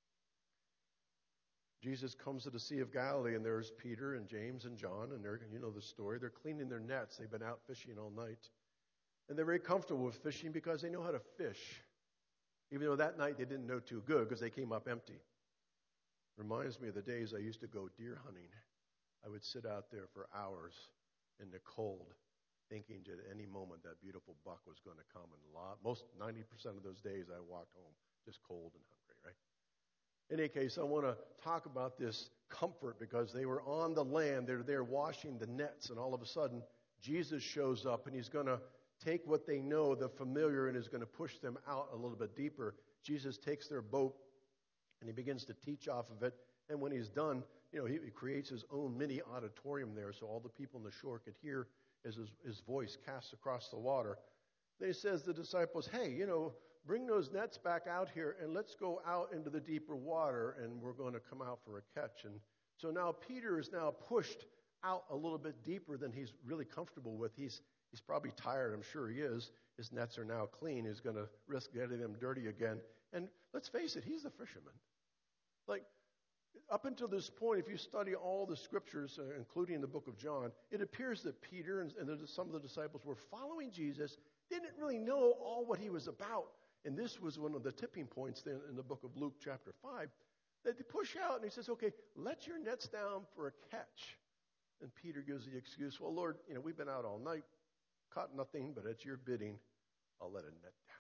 Jesus comes to the Sea of Galilee, and there's Peter and James and John, and they're, you know the story. They're cleaning their nets. They've been out fishing all night. And they're very comfortable with fishing because they know how to fish, even though that night they didn't know too good because they came up empty. Reminds me of the days I used to go deer hunting. I would sit out there for hours in the cold, thinking that at any moment that beautiful buck was going to come. And a lot, most ninety percent of those days I walked home just cold and hungry, right? In any case, I want to talk about this comfort because they were on the land. They're there washing the nets, and all of a sudden, Jesus shows up, and he's going to take what they know, the familiar, and is going to push them out a little bit deeper. Jesus takes their boat, and he begins to teach off of it. And when he's done, you know, he, he creates his own mini auditorium there so all the people on the shore could hear as his, his voice cast across the water. Then he says to the disciples, hey, you know, bring those nets back out here and let's go out into the deeper water and we're going to come out for a catch. And so now Peter is now pushed out a little bit deeper than he's really comfortable with. He's he's probably tired. I'm sure he is. His nets are now clean. He's going to risk getting them dirty again. And let's face it, he's a fisherman. Like, up until this point, if you study all the scriptures, uh, including the book of John, it appears that Peter and, and the, some of the disciples were following Jesus, didn't really know all what he was about. And this was one of the tipping points then in the book of Luke chapter five, that they push out and he says, okay, let your nets down for a catch. And Peter gives the excuse, well, Lord, you know, we've been out all night, caught nothing, but at your bidding, I'll let a net down.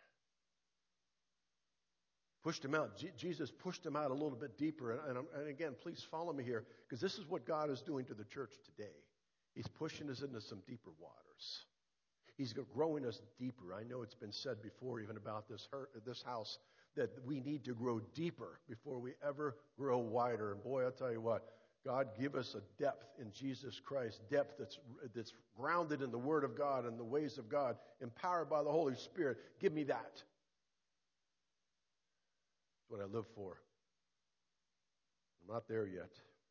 Pushed him out. Je- Jesus pushed him out a little bit deeper. And, and, and again, please follow me here, because this is what God is doing to the church today. He's pushing us into some deeper waters. He's growing us deeper. I know it's been said before, even about this this house, that we need to grow deeper before we ever grow wider. And boy, I'll tell you what, God, give us a depth in Jesus Christ, depth that's that's grounded in the Word of God and the ways of God, empowered by the Holy Spirit. Give me that. That's what I live for. I'm not there yet.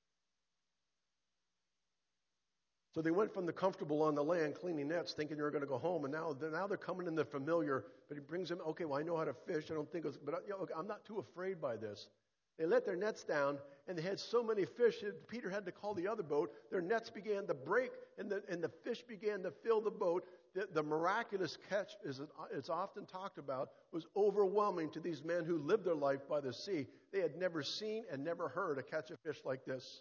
So they went from the comfortable on the land, cleaning nets, thinking they were going to go home, and now they're, now they're coming in the familiar. But he brings them, okay, well, I know how to fish. I don't think it's, but you know, I'm not too afraid by this. They let their nets down, and they had so many fish that Peter had to call the other boat. Their nets began to break, and the, and the fish began to fill the boat. The, the miraculous catch, as it's often talked about, was overwhelming to these men who lived their life by the sea. They had never seen and never heard a catch of fish like this.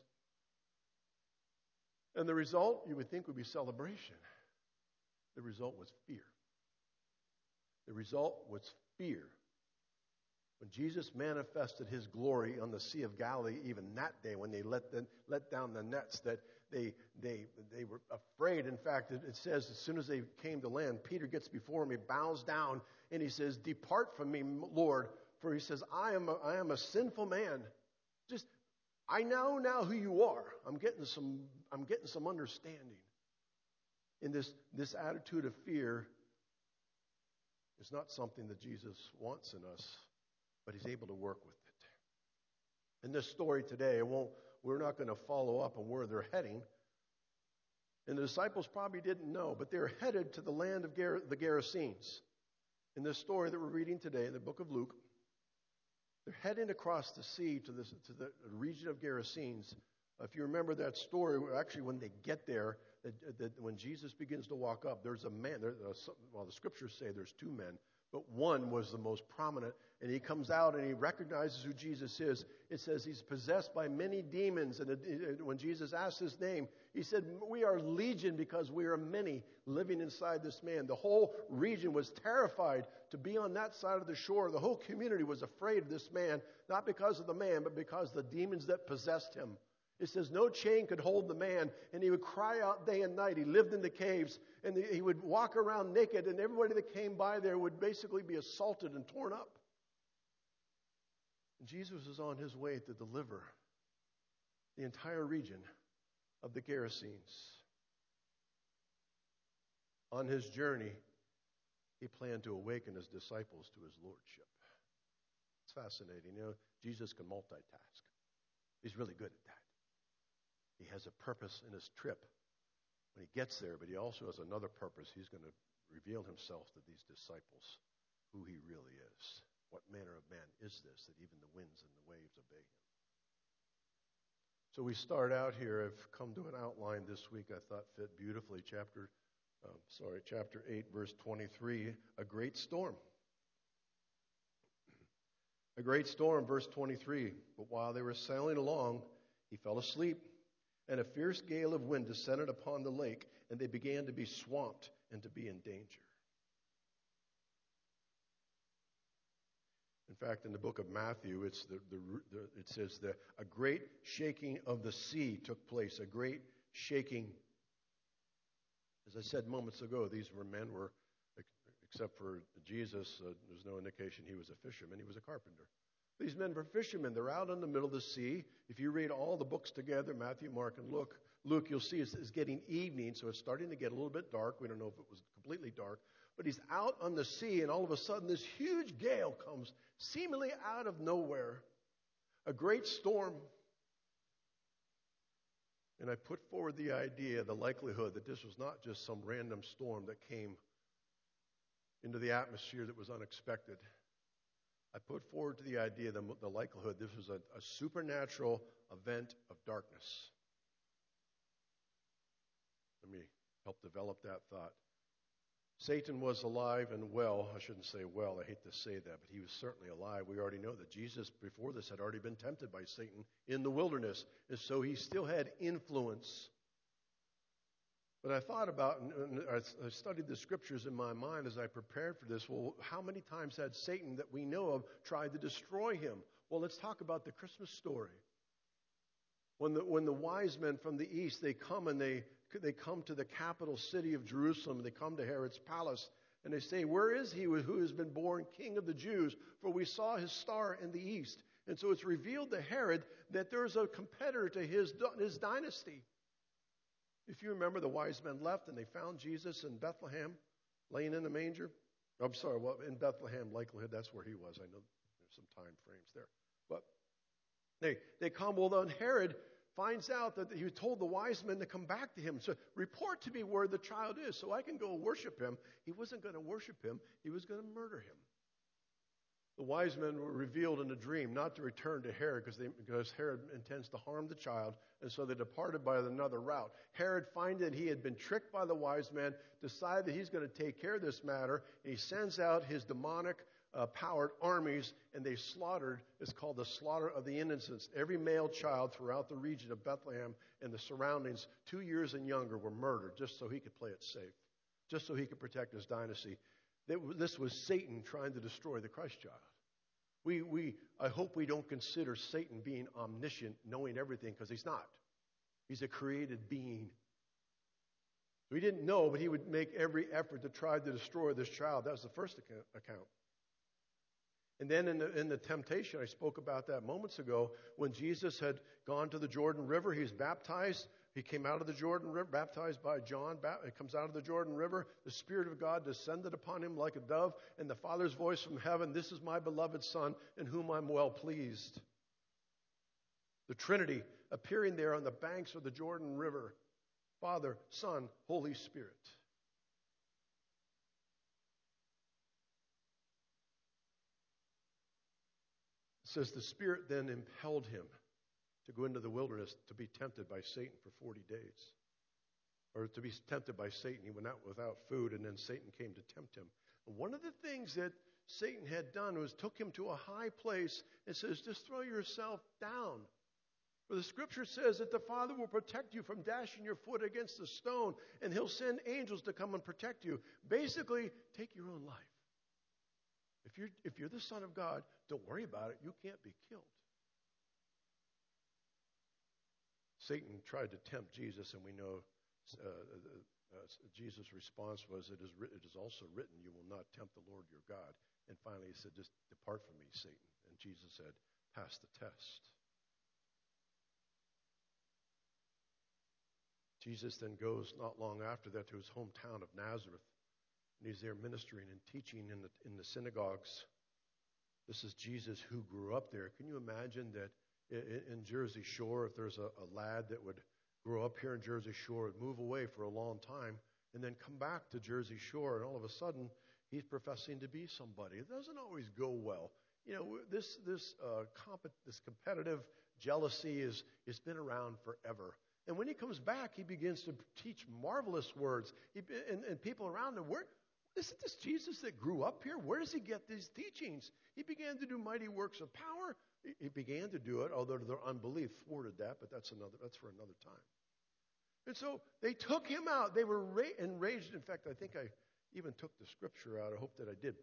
And the result, you would think, would be celebration. The result was fear. The result was fear. When Jesus manifested his glory on the Sea of Galilee, even that day when they let them, let down the nets, that they they they were afraid. In fact, it, it says as soon as they came to land, Peter gets before him, he bows down, and he says, "Depart from me, Lord," for he says, "I am a, I am a sinful man." Just I know now who you are. I'm getting some I'm getting some understanding. In this this attitude of fear is not something that Jesus wants in us, but he's able to work with it. In this story today, it won't, we're not going to follow up on where they're heading. And the disciples probably didn't know, but they're headed to the land of Ger- the Gerasenes. In this story that we're reading today, in the book of Luke, they're heading across the sea to, this, to the region of Gerasenes. If you remember that story, actually when they get there, that, that when Jesus begins to walk up, there's a man, there, uh, well, the scriptures say there's two men, but one was the most prominent, and he comes out and he recognizes who Jesus is. It says he's possessed by many demons, and it, it, when Jesus asked his name, he said, "We are legion because we are many living inside this man." The whole region was terrified to be on that side of the shore. The whole community was afraid of this man, not because of the man, but because of the demons that possessed him. It says no chain could hold the man, and he would cry out day and night. He lived in the caves, and he would walk around naked, and everybody that came by there would basically be assaulted and torn up. And Jesus was on his way to deliver the entire region of the Gerasenes. On his journey, he planned to awaken his disciples to his lordship. It's fascinating. You know, Jesus can multitask. He's really good at that. He has a purpose in his trip. when he gets there, but he also has another purpose. He's going to reveal himself to these disciples, who he really is. What manner of man is this that even the winds and the waves obey him? So we start out here. I've come to an outline this week I thought fit beautifully. Chapter, um, sorry, chapter eight, verse twenty-three, a great storm. A great storm, verse twenty-three. But while they were sailing along, he fell asleep, and a fierce gale of wind descended upon the lake, and they began to be swamped and to be in danger. In fact, in the book of Matthew, it's the, the, the, it says that a great shaking of the sea took place, a great shaking. As I said moments ago, these were men were, except for Jesus, uh, there's no indication he was a fisherman. He was a carpenter. These men were fishermen. They're out in the middle of the sea. If you read all the books together, Matthew, Mark, and Luke, Luke, you'll see it's, it's getting evening, so it's starting to get a little bit dark. We don't know if it was completely dark. But he's out on the sea, and all of a sudden this huge gale comes seemingly out of nowhere. A great storm. And I put forward the idea, the likelihood that this was not just some random storm that came into the atmosphere that was unexpected. I put forward to the idea, the, the likelihood this was a, a supernatural event of darkness. Let me help develop that thought. Satan was alive and well. I shouldn't say well, I hate to say that, but he was certainly alive. We already know that Jesus, before this, had already been tempted by Satan in the wilderness, and so he still had influence. But I thought about, and I studied the scriptures in my mind as I prepared for this. Well, how many times had Satan that we know of tried to destroy him? Well, let's talk about the Christmas story. When the, when the wise men from the east, they come and they, they come to the capital city of Jerusalem. They come to Herod's palace and they say, where is he who has been born king of the Jews? For we saw his star in the east. And so it's revealed to Herod that there's a competitor to his, his dynasty. If you remember, the wise men left and they found Jesus in Bethlehem, laying in the manger. I'm sorry, well, in Bethlehem, likelihood, that's where he was. I know there's some time frames there. But they, they come, well, then Herod finds out that he told the wise men to come back to him. So report to me where the child is so I can go worship him. He wasn't going to worship him. He was going to murder him. The wise men were revealed in a dream not to return to Herod because, they, because Herod intends to harm the child, and so they departed by another route. Herod, finding that he had been tricked by the wise men, decided that he's going to take care of this matter, and he sends out his demonic uh, powered armies, and they slaughtered, it's called the slaughter of the innocents. Every male child throughout the region of Bethlehem and the surroundings, two years and younger, were murdered just so he could play it safe, just so he could protect his dynasty. This was Satan trying to destroy the Christ child. We, we, I hope we don't consider Satan being omniscient, knowing everything, because he's not. He's a created being. We didn't know, but he would make every effort to try to destroy this child. That was the first account. And then in the, in the temptation, I spoke about that moments ago, when Jesus had gone to the Jordan River, he was baptized. He came out of the Jordan River, baptized by John. He comes out of the Jordan River. The Spirit of God descended upon him like a dove, and the Father's voice from heaven, this is my beloved Son, in whom I'm well pleased. The Trinity appearing there on the banks of the Jordan River. Father, Son, Holy Spirit. It says the Spirit then impelled him to go into the wilderness to be tempted by Satan for forty days. Or to be tempted by Satan. He went out without food, and then Satan came to tempt him. And one of the things that Satan had done was took him to a high place and says, just throw yourself down. For the scripture says that the Father will protect you from dashing your foot against a stone, and he'll send angels to come and protect you. Basically, take your own life. If you're, if you're the Son of God, don't worry about it. You can't be killed. Satan tried to tempt Jesus, and we know uh, uh, Jesus' response was, it is, writ- it is also written, you will not tempt the Lord your God. And finally he said, just depart from me, Satan. And Jesus said, pass the test. Jesus then goes not long after that to his hometown of Nazareth. And he's there ministering and teaching in the, in the synagogues. This is Jesus who grew up there. Can you imagine that in Jersey Shore, if there's a, a lad that would grow up here in Jersey Shore, move away for a long time, and then come back to Jersey Shore, and all of a sudden, he's professing to be somebody. It doesn't always go well. You know, this this uh, comp- this competitive jealousy is has been around forever. And when he comes back, he begins to teach marvelous words. He, and, and people around him, where isn't this Jesus that grew up here? Where does he get these teachings? He began to do mighty works of power. He, he began to do it, although their unbelief thwarted that. But that's another. That's for another time. And so they took him out. They were ra- enraged. In fact, I think I even took the scripture out. I hope that I did.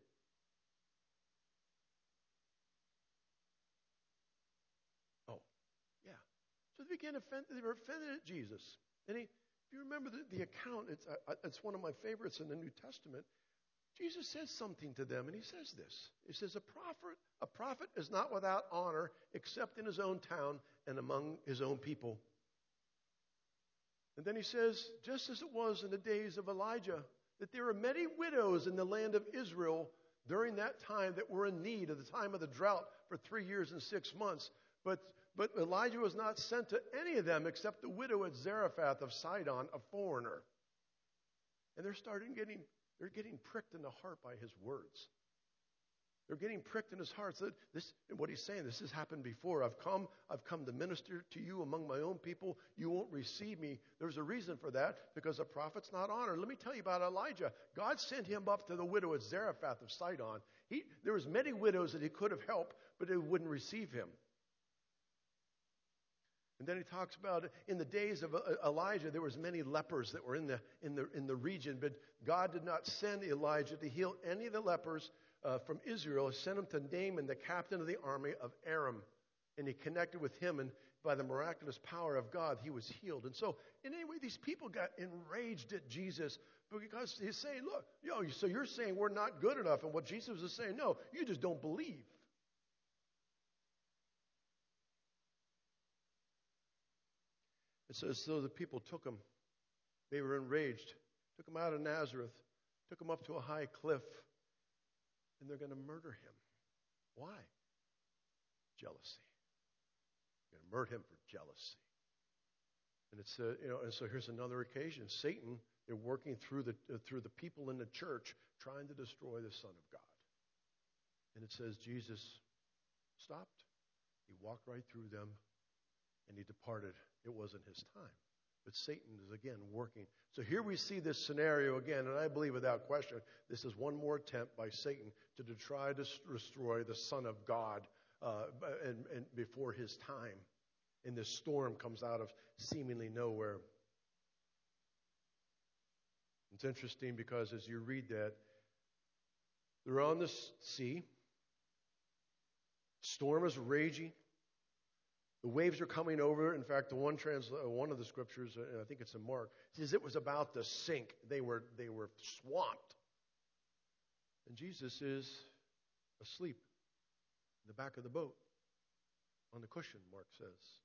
Oh, yeah. So they began offend. They were offended at Jesus. And he, if you remember the, the account, it's uh, it's one of my favorites in the New Testament. Jesus says something to them, and he says this. He says, "A prophet, a prophet is not without honor, except in his own town and among his own people." And then he says, just as it was in the days of Elijah, that there were many widows in the land of Israel during that time that were in need, at the time of the drought, for three years and six months. But but Elijah was not sent to any of them except the widow at Zarephath of Sidon, a foreigner. And they're starting getting they're getting pricked in the heart by his words. They're getting pricked in his heart. So this, what he's saying, this has happened before. I've come, I've come to minister to you among my own people. You won't receive me. There's a reason for that, because a prophet's not honored. Let me tell you about Elijah. God sent him up to the widow at Zarephath of Sidon. He, there was many widows that he could have helped, but they wouldn't receive him. And then he talks about in the days of Elijah, there was many lepers that were in the in the in the region, but God did not send Elijah to heal any of the lepers uh, from Israel. He sent him to Naaman, the captain of the army of Aram, and he connected with him, and by the miraculous power of God, he was healed. And so, in any way, these people got enraged at Jesus because he's saying, "Look, you know, so you're saying we're not good enough," and what Jesus is saying, "No, you just don't believe." It says, so the people took him. They were enraged. Took him out of Nazareth. Took him up to a high cliff. And they're going to murder him. Why? Jealousy. They're going to murder him for jealousy. And it's uh, you know. And so here's another occasion. Satan, they're working through the uh, through the people in the church, trying to destroy the Son of God. And it says Jesus stopped. He walked right through them. And he departed. It wasn't his time. But Satan is again working. So here we see this scenario again, and I believe without question, this is one more attempt by Satan to try to destroy the Son of God uh, and, and before his time. And this storm comes out of seemingly nowhere. It's interesting because as you read that, they're on the sea. Storm is raging. The waves are coming over. In fact, the one trans, uh, one of the scriptures, uh, I think it's in Mark, says it was about to sink. They were they were swamped. And Jesus is asleep in the back of the boat on the cushion, Mark says.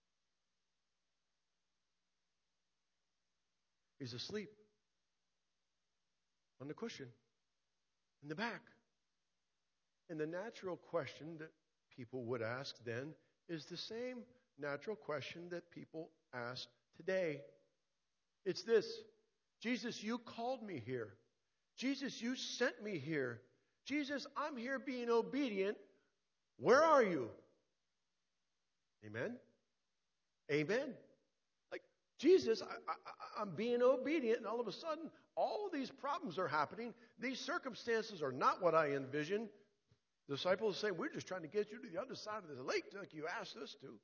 He's asleep on the cushion in the back. And the natural question that people would ask then is the same natural question that people ask today. It's this: Jesus, you called me here. Jesus, you sent me here. Jesus, I'm here being obedient. Where are you? Amen? Amen. Like, Jesus, I, I, I'm being obedient, and all of a sudden, all these problems are happening. These circumstances are not what I envisioned. The disciples say, we're just trying to get you to the other side of the lake like you asked us to.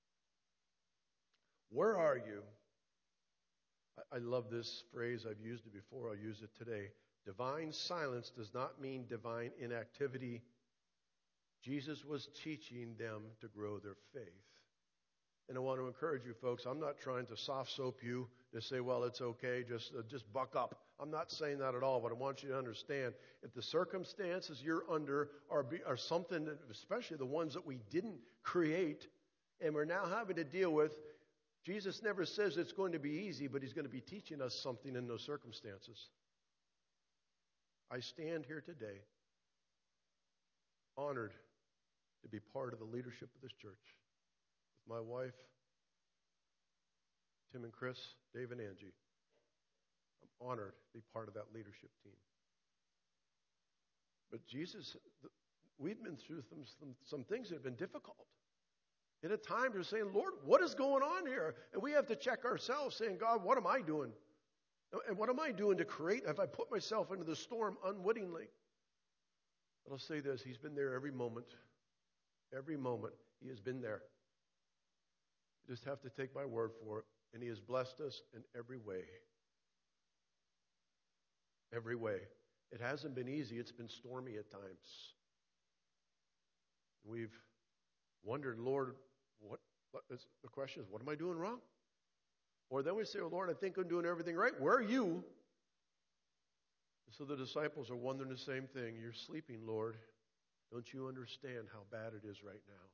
Where are you? I, I love this phrase. I've used it before. I'll use it today. Divine silence does not mean divine inactivity. Jesus was teaching them to grow their faith. And I want to encourage you folks, I'm not trying to soft soap you to say, well, it's okay, just uh, just buck up. I'm not saying that at all, but I want you to understand, if the circumstances you're under are, be, are something, that, especially the ones that we didn't create, and we're now having to deal with, Jesus never says it's going to be easy, but he's going to be teaching us something in those circumstances. I stand here today honored to be part of the leadership of this church with my wife, Tim and Chris, Dave and Angie. I'm honored to be part of that leadership team. But Jesus, we've been through some, some, some things that have been difficult. And at times we're saying, Lord, what is going on here? And we have to check ourselves saying, God, what am I doing? And what am I doing to create? Have I put myself into the storm unwittingly? But I'll say this, he's been there every moment. Every moment he has been there. You just have to take my word for it. And he has blessed us in every way. Every way. It hasn't been easy. It's been stormy at times. We've wondered, Lord, what, what is, the question is, what am I doing wrong? Or then we say, oh, Lord, I think I'm doing everything right. Where are you? So the disciples are wondering the same thing. You're sleeping, Lord. Don't you understand how bad it is right now?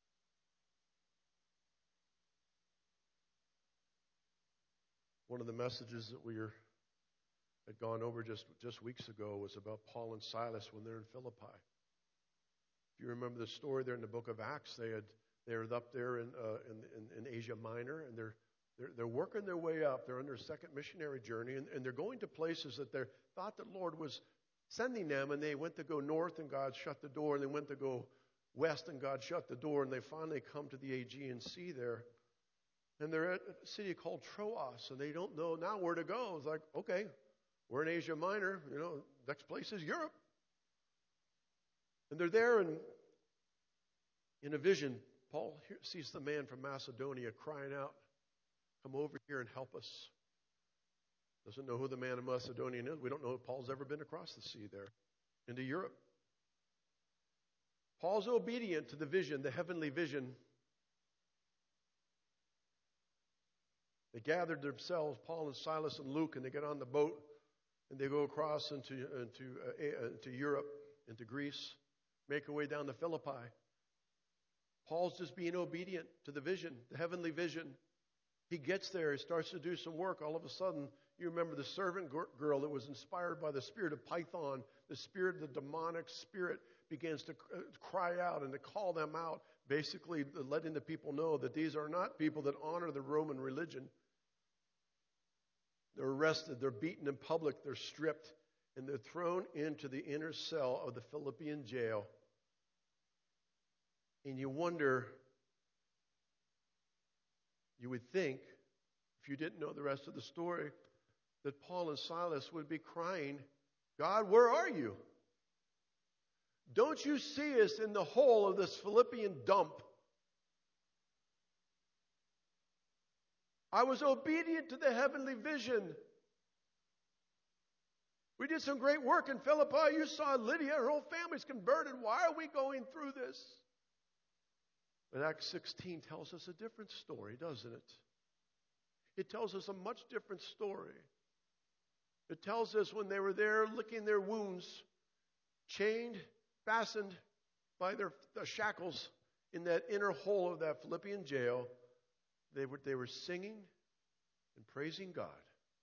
One of the messages that we are, had gone over just, just weeks ago was about Paul and Silas when they're in Philippi. If you remember the story there in the book of Acts, they had they were up there in, uh, in, in, in Asia Minor, and they're, they're they're working their way up. They're on their second missionary journey, and, and they're going to places that they thought the Lord was sending them, and they went to go north, and God shut the door, and they went to go west, and God shut the door, and they finally come to the Aegean Sea there. And they're at a city called Troas, and they don't know now where to go. It's like, okay, we're in Asia Minor. You know, next place is Europe. And they're there, and in a vision, Paul sees the man from Macedonia crying out, come over here and help us. Doesn't know who the man in Macedonia is. We don't know if Paul's ever been across the sea there into Europe. Paul's obedient to the vision, the heavenly vision. They gathered themselves, Paul and Silas and Luke, and they get on the boat, and they go across into, into, uh, into Europe, into Greece, make their way down to Philippi. Paul's just being obedient to the vision, the heavenly vision. He gets there, he starts to do some work. All of a sudden, you remember the servant girl that was inspired by the spirit of Python, the spirit, the demonic spirit, begins to cry out and to call them out, basically letting the people know that these are not people that honor the Roman religion. They're arrested, they're beaten in public, they're stripped, and they're thrown into the inner cell of the Philippian jail. And you wonder, you would think, if you didn't know the rest of the story, that Paul and Silas would be crying, God, where are you? Don't you see us in the hole of this Philippian dump? I was obedient to the heavenly vision. We did some great work in Philippi. You saw Lydia, her whole family's converted. Why are we going through this? But Acts sixteen tells us a different story, doesn't it? It tells us a much different story. It tells us when they were there licking their wounds, chained, fastened by their the shackles in that inner hole of that Philippian jail, they were, they were singing and praising God.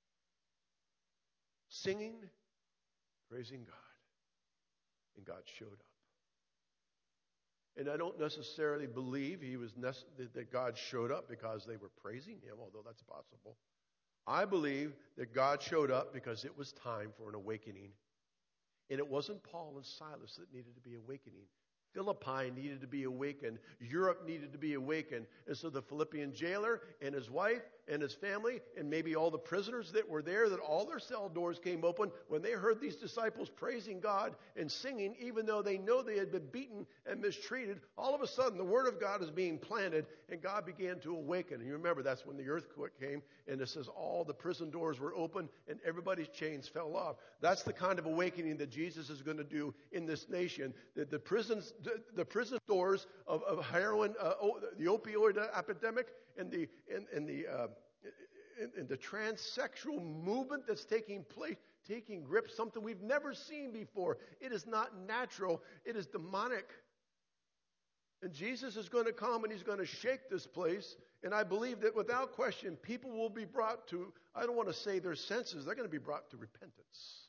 Singing, praising God. And God showed up. And I don't necessarily believe he was nece- that God showed up because they were praising him, although that's possible. I believe that God showed up because it was time for an awakening. And it wasn't Paul and Silas that needed to be awakening. Philippi needed to be awakened. Europe needed to be awakened. And so the Philippian jailer and his wife and his family and maybe all the prisoners that were there, that all their cell doors came open when they heard these disciples praising God and singing, even though they know they had been beaten and mistreated. All of a sudden, the Word of God is being planted and God began to awaken. And you remember that's when the earthquake came, and it says all the prison doors were open and everybody's chains fell off. That's the kind of awakening that Jesus is going to do in this nation. That the prisons, the, the prison doors of, of heroin, uh, the opioid epidemic, and the and, and the uh, and, and the transsexual movement that's taking place, taking grip, something we've never seen before. It is not natural. It is demonic. And Jesus is going to come and he's going to shake this place. And I believe that without question, people will be brought to, I don't want to say their senses, they're going to be brought to repentance.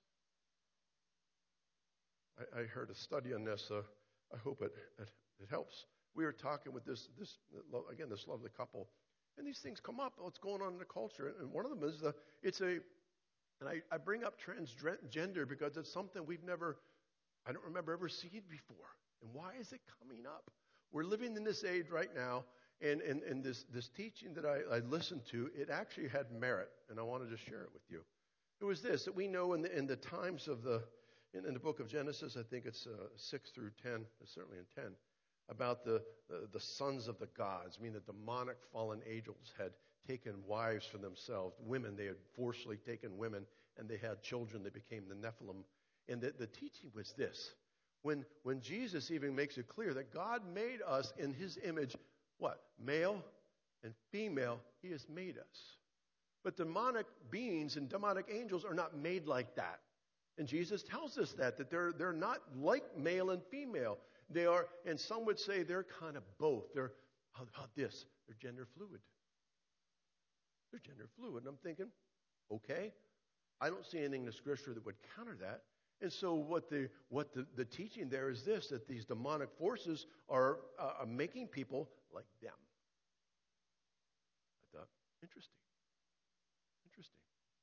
I, I heard a study on this. Uh, I hope it, it it helps. We were talking with this, this again, this lovely couple. And these things come up, what's going on in the culture. And one of them is the, it's a, and I, I bring up transgender because it's something we've never, I don't remember ever seeing before. And why is it coming up? We're living in this age right now, and, and, and this, this teaching that I, I listened to, it actually had merit, and I wanted to share it with you. It was this, that we know in the, in the times of the, in, in the book of Genesis, I think it's uh, six through ten, certainly in ten, about the, the, the sons of the gods. I mean, the demonic fallen angels had taken wives for themselves. Women, they had forcefully taken women, and they had children. They became the Nephilim. And the, the teaching was this. When, when Jesus even makes it clear that God made us in his image, what? Male and female, he has made us. But demonic beings and demonic angels are not made like that. And Jesus tells us that, that they're, they're not like male and female. They are, and some would say they're kind of both. They're, how about this? They're gender fluid. They're gender fluid. And I'm thinking, okay, I don't see anything in the scripture that would counter that. And so what the what the, the teaching there is this, that these demonic forces are, uh, are making people like them. I thought, interesting. Interesting.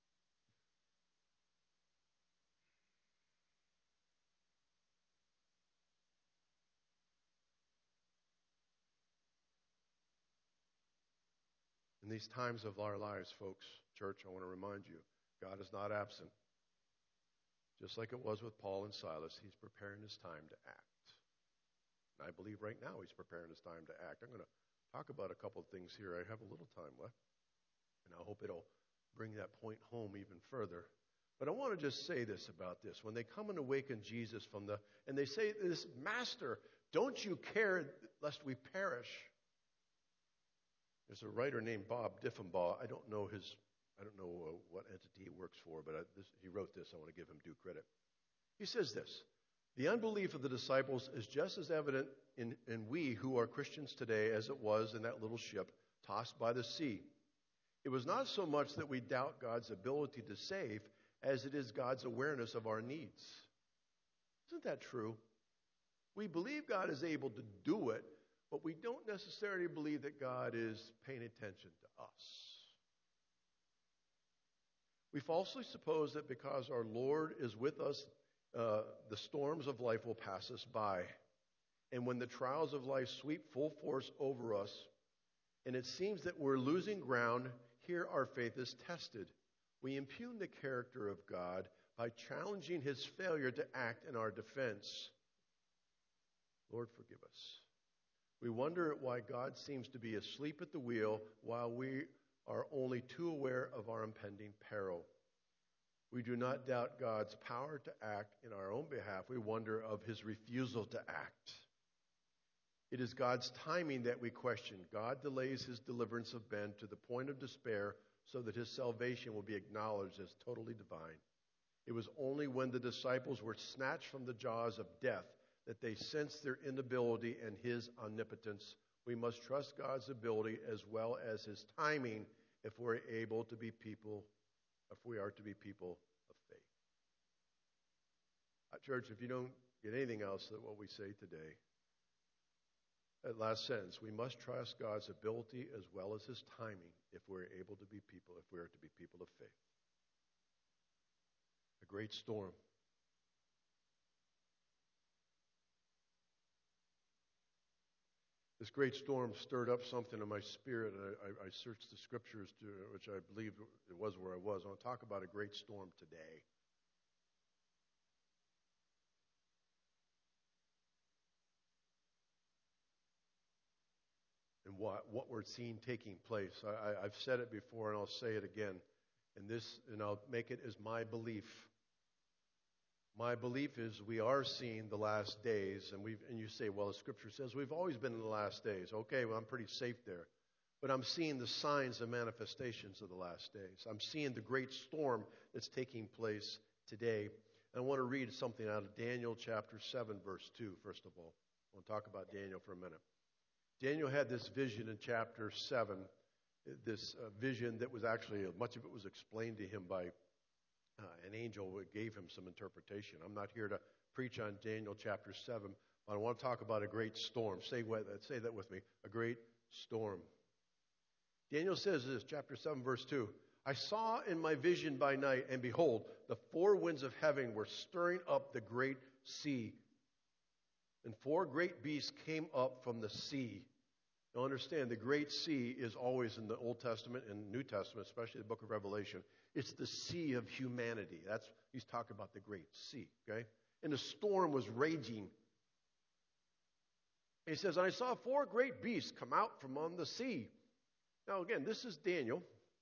In these times of our lives, folks, church, I want to remind you, God is not absent. Just like it was with Paul and Silas, he's preparing his time to act. And I believe right now he's preparing his time to act. I'm going to talk about a couple of things here. I have a little time left, and I hope it'll bring that point home even further. But I want to just say this about this. When they come and awaken Jesus from the, and they say this, Master, don't you care lest we perish? There's a writer named Bob Diffenbaugh. I don't know his I don't know uh, what entity he works for, but I, this, he wrote this. I want to give him due credit. He says this, the unbelief of the disciples is just as evident in, in we who are Christians today as it was in that little ship tossed by the sea. It was not so much that we doubt God's ability to save as it is God's awareness of our needs. Isn't that true? We believe God is able to do it, but we don't necessarily believe that God is paying attention to us. We falsely suppose that because our Lord is with us, uh, the storms of life will pass us by. And when the trials of life sweep full force over us, and it seems that we're losing ground, here our faith is tested. We impugn the character of God by challenging his failure to act in our defense. Lord, forgive us. We wonder why God seems to be asleep at the wheel while we are only too aware of our impending peril. We do not doubt God's power to act in our own behalf. We wonder of his refusal to act. It is God's timing that we question. God delays his deliverance of Ben to the point of despair so that his salvation will be acknowledged as totally divine. It was only when the disciples were snatched from the jaws of death that they sensed their inability and his omnipotence. We must trust God's ability as well as his timing if we're able to be people, if we are to be people of faith. Uh, church, if you don't get anything else than what we say today, that last sentence, we must trust God's ability as well as his timing if we're able to be people, if we are to be people of faith. A great storm. This great storm stirred up something in my spirit. I, I, I searched the scriptures, to, which I believe it was where I was. I want to talk about a great storm today. And what, what we're seeing taking place. I, I, I've said it before, and I'll say it again. And this, and I'll make it as my belief. My belief is we are seeing the last days, and we've and you say, well, the scripture says we've always been in the last days. Okay, well, I'm pretty safe there. But I'm seeing the signs and manifestations of the last days. I'm seeing the great storm that's taking place today. And I want to read something out of Daniel chapter seven, verse two, first of all. I want to talk about Daniel for a minute. Daniel had this vision in chapter seven, this uh, vision that was actually, much of it was explained to him by Uh, an angel gave him some interpretation. I'm not here to preach on Daniel chapter seven, but I want to talk about a great storm. Say, what, say that with me. A great storm. Daniel says this, chapter seven, verse two. I saw in my vision by night, and behold, the four winds of heaven were stirring up the great sea. And four great beasts came up from the sea. Now understand, the great sea is always in the Old Testament and New Testament, especially the book of Revelation. It's the sea of humanity. That's he's talking about the great sea, okay? And the storm was raging. He says, and I saw four great beasts come out from on the sea. Now again, this is Daniel.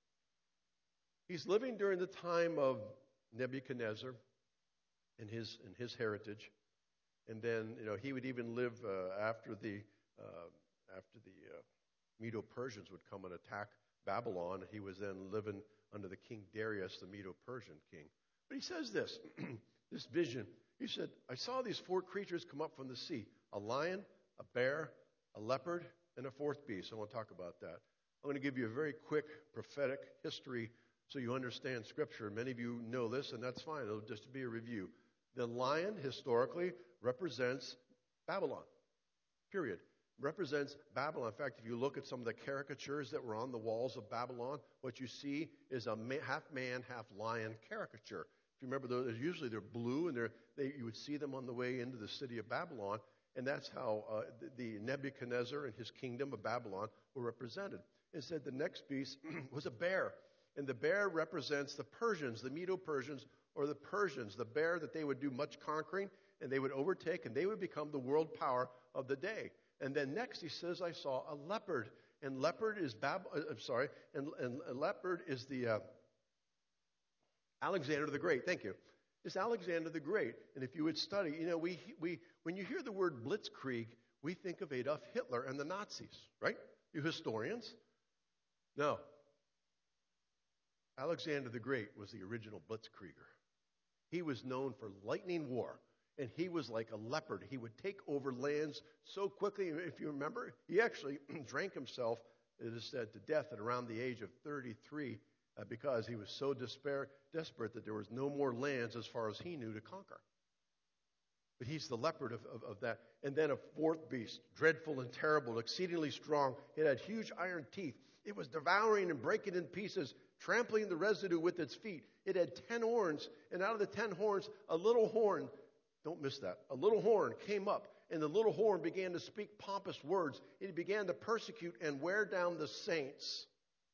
He's living during the time of Nebuchadnezzar and his and his heritage. And then, you know, he would even live uh, after the uh, after the uh, Medo-Persians would come and attack Babylon. He was then living under the King Darius, the Medo-Persian king. But he says this, this vision. He said, I saw these four creatures come up from the sea, a lion, a bear, a leopard, and a fourth beast. I want to talk about that. I'm going to give you a very quick prophetic history so you understand Scripture. Many of you know this, and that's fine. It'll just be a review. The lion, historically, represents Babylon, period. Represents Babylon. In fact, if you look at some of the caricatures that were on the walls of Babylon, what you see is a half man, half lion caricature. If you remember, those, usually they're blue, and they're, they, you would see them on the way into the city of Babylon, and that's how uh, the, the Nebuchadnezzar and his kingdom of Babylon were represented. It said the next beast was a bear, and the bear represents the Persians, the Medo-Persians, or the Persians, the bear that they would do much conquering, and they would overtake, and they would become the world power of the day. And then next he says, I saw a leopard. And leopard is Bab. Uh, I'm sorry. And, and, and leopard is the uh, Alexander the Great. Thank you. It's Alexander the Great. And if you would study, you know, we we when you hear the word blitzkrieg, we think of Adolf Hitler and the Nazis, right? You historians. No. Alexander the Great was the original blitzkrieger. He was known for lightning war. And he was like a leopard. He would take over lands so quickly. If you remember, he actually drank himself, it is said, to death at around the age of thirty-three uh, because he was so despair, desperate that there was no more lands as far as he knew to conquer. But he's the leopard of, of, of that. And then a fourth beast, dreadful and terrible, exceedingly strong. It had huge iron teeth. It was devouring and breaking in pieces, trampling the residue with its feet. It had ten horns, and out of the ten horns, a little horn. Don't miss that. A little horn came up, and the little horn began to speak pompous words. It began to persecute and wear down the saints.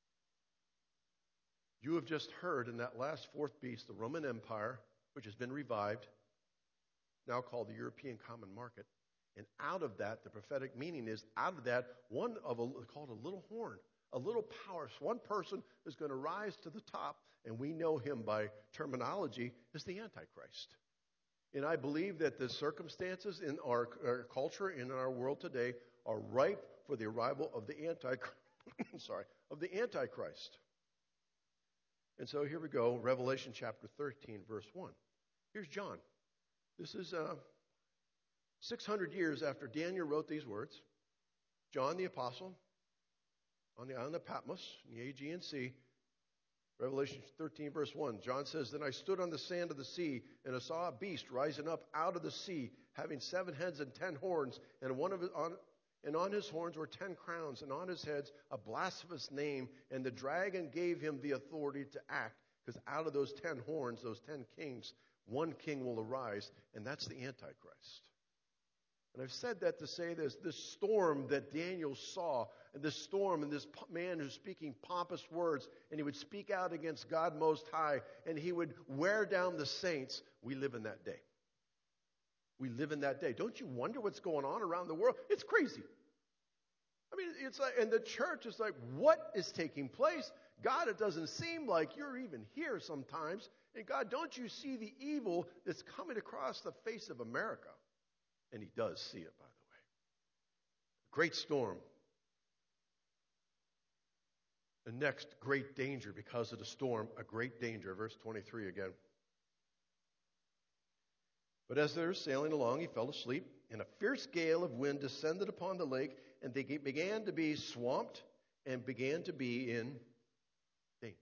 You have just heard in that last fourth beast, the Roman Empire, which has been revived, now called the European Common Market. And out of that, the prophetic meaning is, out of that, one of a, called a little horn, a little power. So one person is going to rise to the top, and we know him by terminology as the Antichrist. And I believe that the circumstances in our, our culture, in our world today, are ripe for the arrival of the Antichrist. sorry, of the Antichrist. And so here we go, Revelation chapter thirteen, verse one. Here's John. This is uh, six hundred years after Daniel wrote these words. John the apostle, on the island of Patmos, in the Aegean Sea, Revelation thirteen, verse one, John says, Then I stood on the sand of the sea, and I saw a beast rising up out of the sea, having seven heads and ten horns, and one of his, on, and on his horns were ten crowns, and on his heads a blasphemous name, and the dragon gave him the authority to act, because out of those ten horns, those ten kings, one king will arise, and that's the Antichrist. And I've said that to say this, this storm that Daniel saw, and this storm and this man who's speaking pompous words, and he would speak out against God Most High, and he would wear down the saints, we live in that day. We live in that day. Don't you wonder what's going on around the world? It's crazy. I mean, it's like, and the church is like, what is taking place? God, it doesn't seem like you're even here sometimes. And God, don't you see the evil that's coming across the face of America? And he does see it, by the way. Great storm. The next great danger because of the storm, a great danger. Verse twenty-three again. But as they were sailing along, he fell asleep, and a fierce gale of wind descended upon the lake, and they began to be swamped and began to be in danger.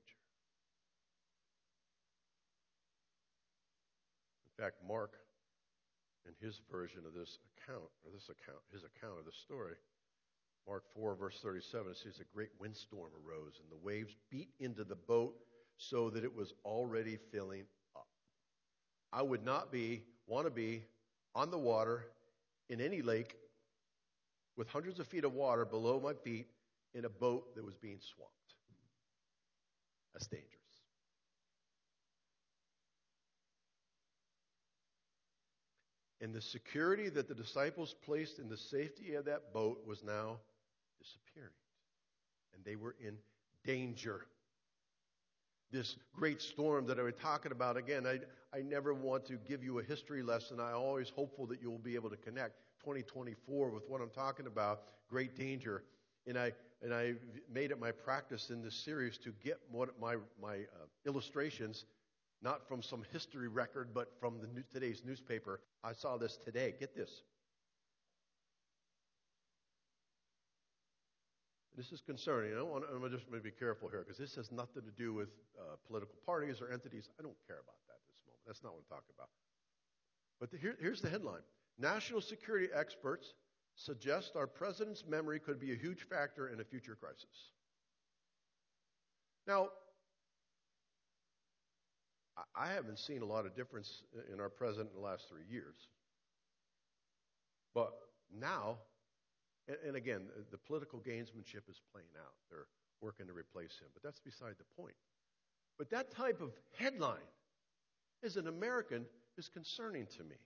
In fact, Mark, in his version of this account, or this account, his account of the story, Mark four, verse thirty-seven, it says a great windstorm arose, and the waves beat into the boat so that it was already filling up. I would not be, want to be on the water in any lake with hundreds of feet of water below my feet in a boat that was being swamped. That's dangerous. And the security that the disciples placed in the safety of that boat was now disappearing. And they were in danger. This great storm that I was talking about, again, I, I never want to give you a history lesson. I'm always hopeful that you'll be able to connect twenty twenty-four with what I'm talking about, great danger. And I and I made it my practice in this series to get what my, my uh, illustrations not from some history record, but from the new, today's newspaper. I saw this today. Get this. This is concerning. I want, I'm just going to be careful here because this has nothing to do with uh, political parties or entities. I don't care about that this moment. That's not what I'm talking about. But the, here, here's the headline. National security experts suggest our president's memory could be a huge factor in a future crisis. Now, I haven't seen a lot of difference in our president in the last three years. But now, and, and again, the political gamesmanship is playing out. They're working to replace him. But that's beside the point. But that type of headline, as an American, is concerning to me.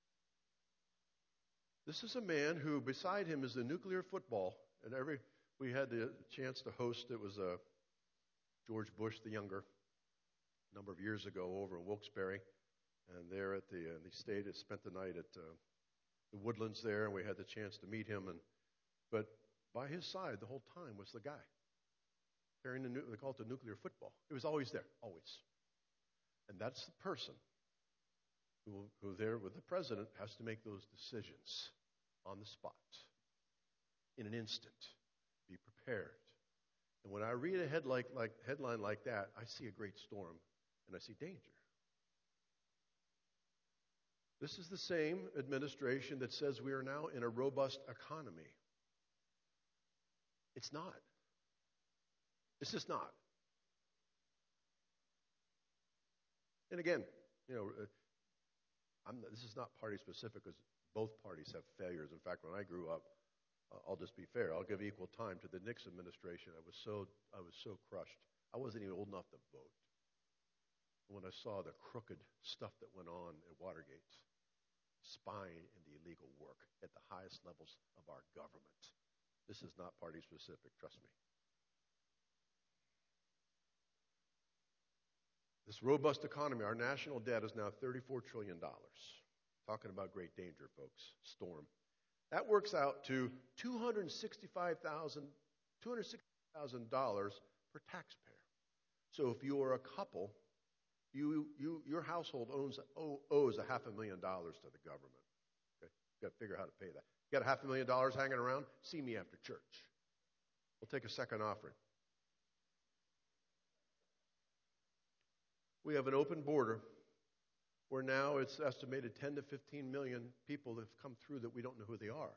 This is a man who, beside him, is the nuclear football. And every we had the chance to host, it was uh, George Bush the Younger, a number of years ago over in Wilkes-Barre, and there at the uh, they stayed, spent the night at uh, the Woodlands there, and we had the chance to meet him. And but by his side the whole time was the guy carrying the nu- they call it the nuclear football. It was always there, always. And that's the person who, who there with the president has to make those decisions on the spot, in an instant. Be prepared. And when I read a head like, like, headline like that, I see a great storm. And I see danger. This is the same administration that says we are now in a robust economy. It's not. It's just not. And again, you know, I'm, this is not party specific because both parties have failures. In fact, when I grew up, uh, I'll just be fair. I'll give equal time to the Nixon administration. I was so I was so crushed. I wasn't even old enough to vote. When I saw the crooked stuff that went on at Watergate, spying and the illegal work at the highest levels of our government. This is not party specific, trust me. This robust economy, our national debt is now thirty-four trillion dollars. Talking about great danger, folks. Storm. That works out to two hundred sixty-five thousand dollars per taxpayer. So if you are a couple, You, you, your household owns, owes a half a million dollars to the government. Okay? You've got to figure out how to pay that. You got a half a million dollars hanging around? See me after church. We'll take a second offering. We have an open border where now it's estimated ten to fifteen million people have come through that we don't know who they are.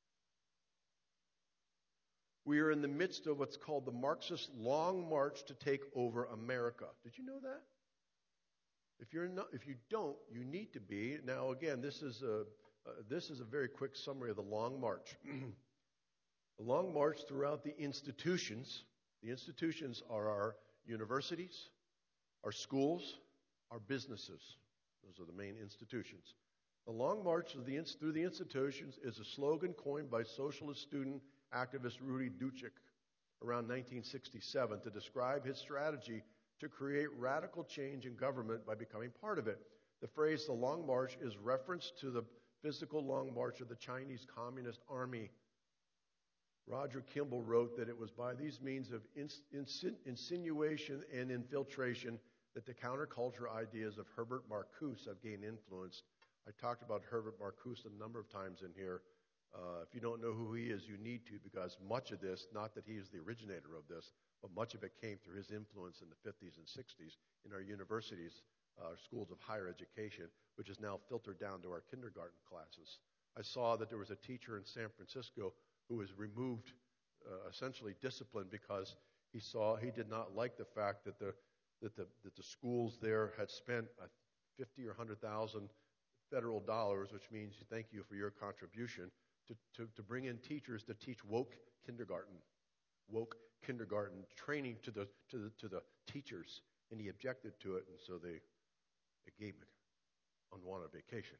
We are in the midst of what's called the Marxist long march to take over America. Did you know that? If you're not, if you don't, you need to be. Now, again, this is a uh, this is a very quick summary of the Long March. The Long March throughout the institutions. The institutions are our universities, our schools, our businesses. Those are the main institutions. The Long March of the, through the institutions is a slogan coined by socialist student activist Rudy Ducic around nineteen sixty-seven to describe his strategy to create radical change in government by becoming part of it. The phrase, the Long March, is reference to the physical Long March of the Chinese Communist Army. Roger Kimball wrote that it was by these means of ins- insin- insinuation and infiltration that the counterculture ideas of Herbert Marcuse have gained influence. I talked about Herbert Marcuse a number of times in here. Uh, if you don't know who he is, you need to, because much of this, not that he is the originator of this, but much of it came through his influence in the fifties and sixties in our universities, our uh, schools of higher education, which is now filtered down to our kindergarten classes. I saw that there was a teacher in San Francisco who was removed uh, essentially disciplined because he saw he did not like the fact that the that the that the schools there had spent uh, fifty or hundred thousand federal dollars, which means thank you for your contribution to, to to bring in teachers to teach woke kindergarten, woke kindergarten training to the to the to the teachers, and he objected to it, and so they they gave him an unwanted vacation.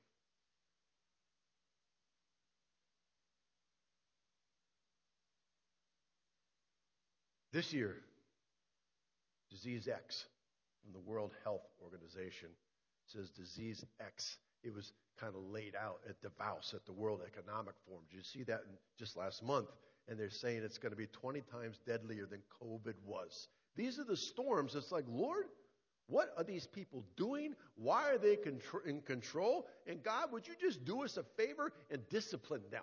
This year, Disease X from the World Health Organization says Disease X. It was kind of laid out at Davos at the World Economic Forum. Did you see that in just last month? And they're saying it's going to be twenty times deadlier than COVID was. These are the storms. It's like, Lord, what are these people doing? Why are they contr- in control? And God, would you just do us a favor and discipline them?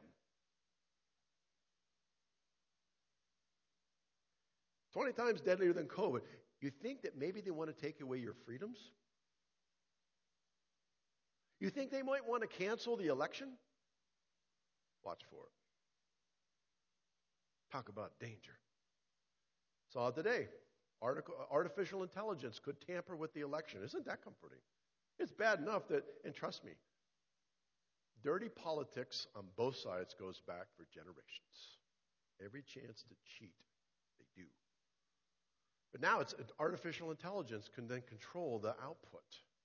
twenty times deadlier than COVID. You think that maybe they want to take away your freedoms? You think they might want to cancel the election? Watch for it. Talk about danger. Saw it today. Article, artificial intelligence could tamper with the election. Isn't that comforting? It's bad enough that, and trust me, dirty politics on both sides goes back for generations. Every chance to cheat, they do. But now it's artificial intelligence can then control the output.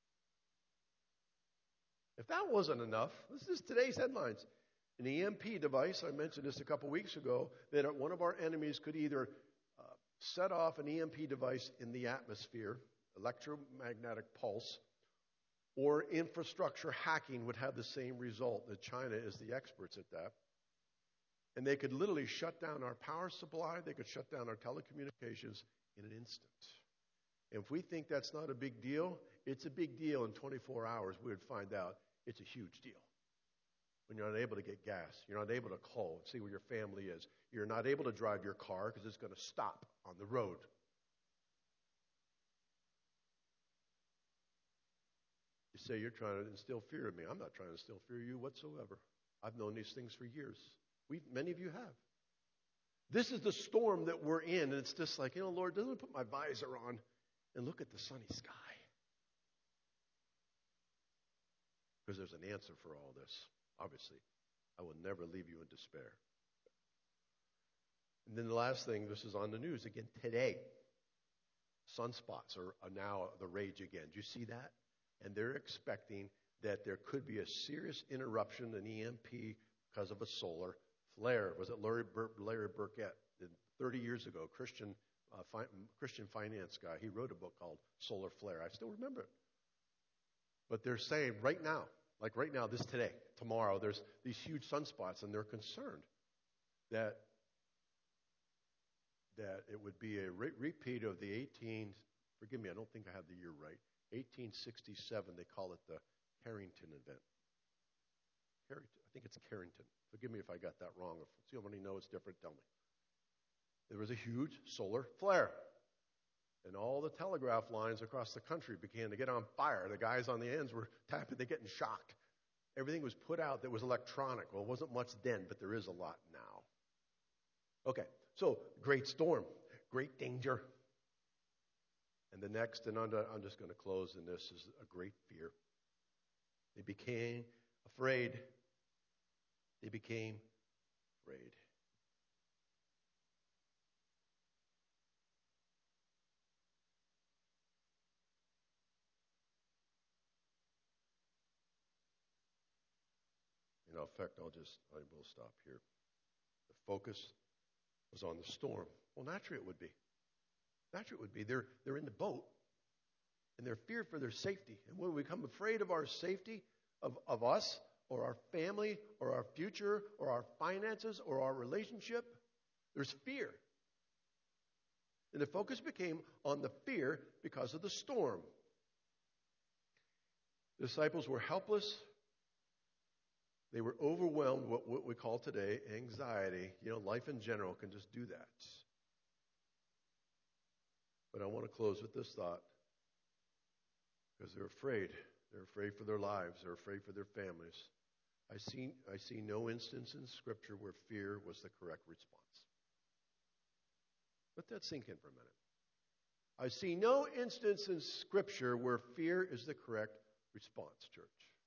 If that wasn't enough, this is today's headlines. An E M P device, I mentioned this a couple weeks ago, that one of our enemies could either uh, set off an E M P device in the atmosphere, electromagnetic pulse, or infrastructure hacking would have the same result. That China is the experts at that. And they could literally shut down our power supply. They could shut down our telecommunications in an instant. And if we think that's not a big deal, it's a big deal. In twenty-four hours, we would find out it's a huge deal. When you're not able to get gas, you're not able to call and see where your family is. You're not able to drive your car because it's going to stop on the road. You say you're trying to instill fear in me. I'm not trying to instill fear in you whatsoever. I've known these things for years. We, many of you have. This is the storm that we're in, and it's just like, you know, Lord, doesn't put my visor on and look at the sunny sky. Because there's an answer for all this. Obviously, I will never leave you in despair. And then the last thing, this is on the news again today. Sunspots are, are now the rage again. Do you see that? And they're expecting that there could be a serious interruption, an E M P, because of a solar flare. Was it Larry, Bur- Larry Burkett, thirty years ago, Christian uh, fi- Christian finance guy? He wrote a book called Solar Flare. I still remember it. But they're saying right now, like right now, this today, tomorrow, there's these huge sunspots, and they're concerned that that it would be a re- repeat of the eighteen, forgive me, I don't think I have the year right, eighteen sixty-seven, they call it the Carrington event. Carrington, I think it's Carrington. Forgive me if I got that wrong. If somebody knows different, tell me. There was a huge solar flare. And all the telegraph lines across the country began to get on fire. The guys on the ends were tapping, they're getting shocked. Everything was put out that was electronic. Well, it wasn't much then, but there is a lot now. Okay, so great storm, great danger. And the next, and I'm just going to close in this, is a great fear. They became afraid. They became afraid. You know, in fact, I'll just, I will stop here. The focus was on the storm. Well, naturally it would be. Naturally it would be. They're, they're in the boat, and they're feared for their safety. And when we become afraid of our safety, of, of us, or our family, or our future, or our finances, or our relationship, there's fear. And the focus became on the fear because of the storm. The disciples were helpless. They were overwhelmed with what we call today anxiety. You know, life in general can just do that. But I want to close with this thought. Because they're afraid. They're afraid for their lives. They're afraid for their families. I see, I see no instance in Scripture where fear was the correct response. Let that sink in for a minute. I see no instance in Scripture where fear is the correct response, church.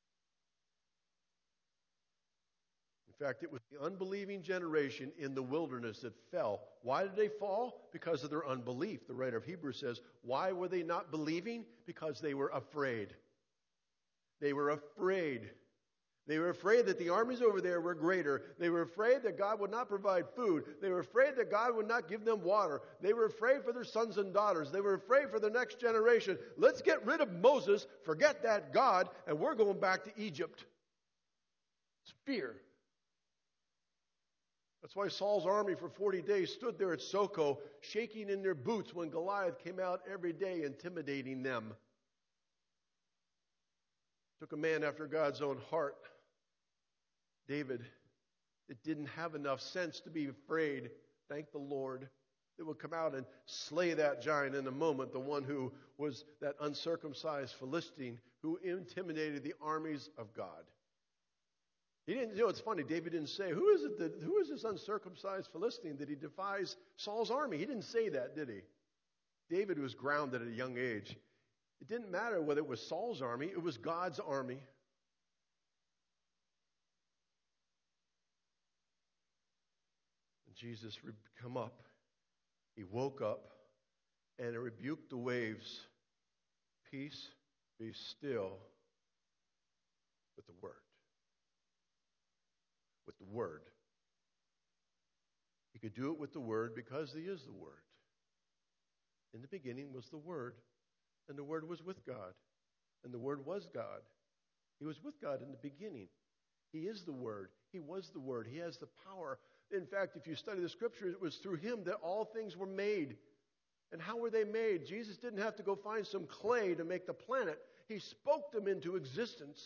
In fact, it was the unbelieving generation in the wilderness that fell. Why did they fall? Because of their unbelief. The writer of Hebrews says, why were they not believing? Because they were afraid. They were afraid. They were afraid that the armies over there were greater. They were afraid that God would not provide food. They were afraid that God would not give them water. They were afraid for their sons and daughters. They were afraid for the next generation. Let's get rid of Moses, forget that God, and we're going back to Egypt. It's fear. That's why Saul's army for forty days stood there at Soko, shaking in their boots when Goliath came out every day, intimidating them. Took a man after God's own heart, David, that didn't have enough sense to be afraid. Thank the Lord. That would come out and slay that giant in a moment, the one who was that uncircumcised Philistine who intimidated the armies of God. He didn't, you know, it's funny, David didn't say, who is it that, who is this uncircumcised Philistine that he defies Saul's army? He didn't say that, did he? David was grounded at a young age. It didn't matter whether it was Saul's army, it was God's army. And Jesus would come up, he woke up, and he rebuked the waves. Peace, be still, with the word. With the word. He could do it with the word because he is the word. In the beginning was the word, and the word was with God, and the word was God. He was with God in the beginning. He is the word. He was the word. He has the power. In fact, if you study the scriptures, it was through him that all things were made. And how were they made? Jesus didn't have to go find some clay to make the planet. He spoke them into existence.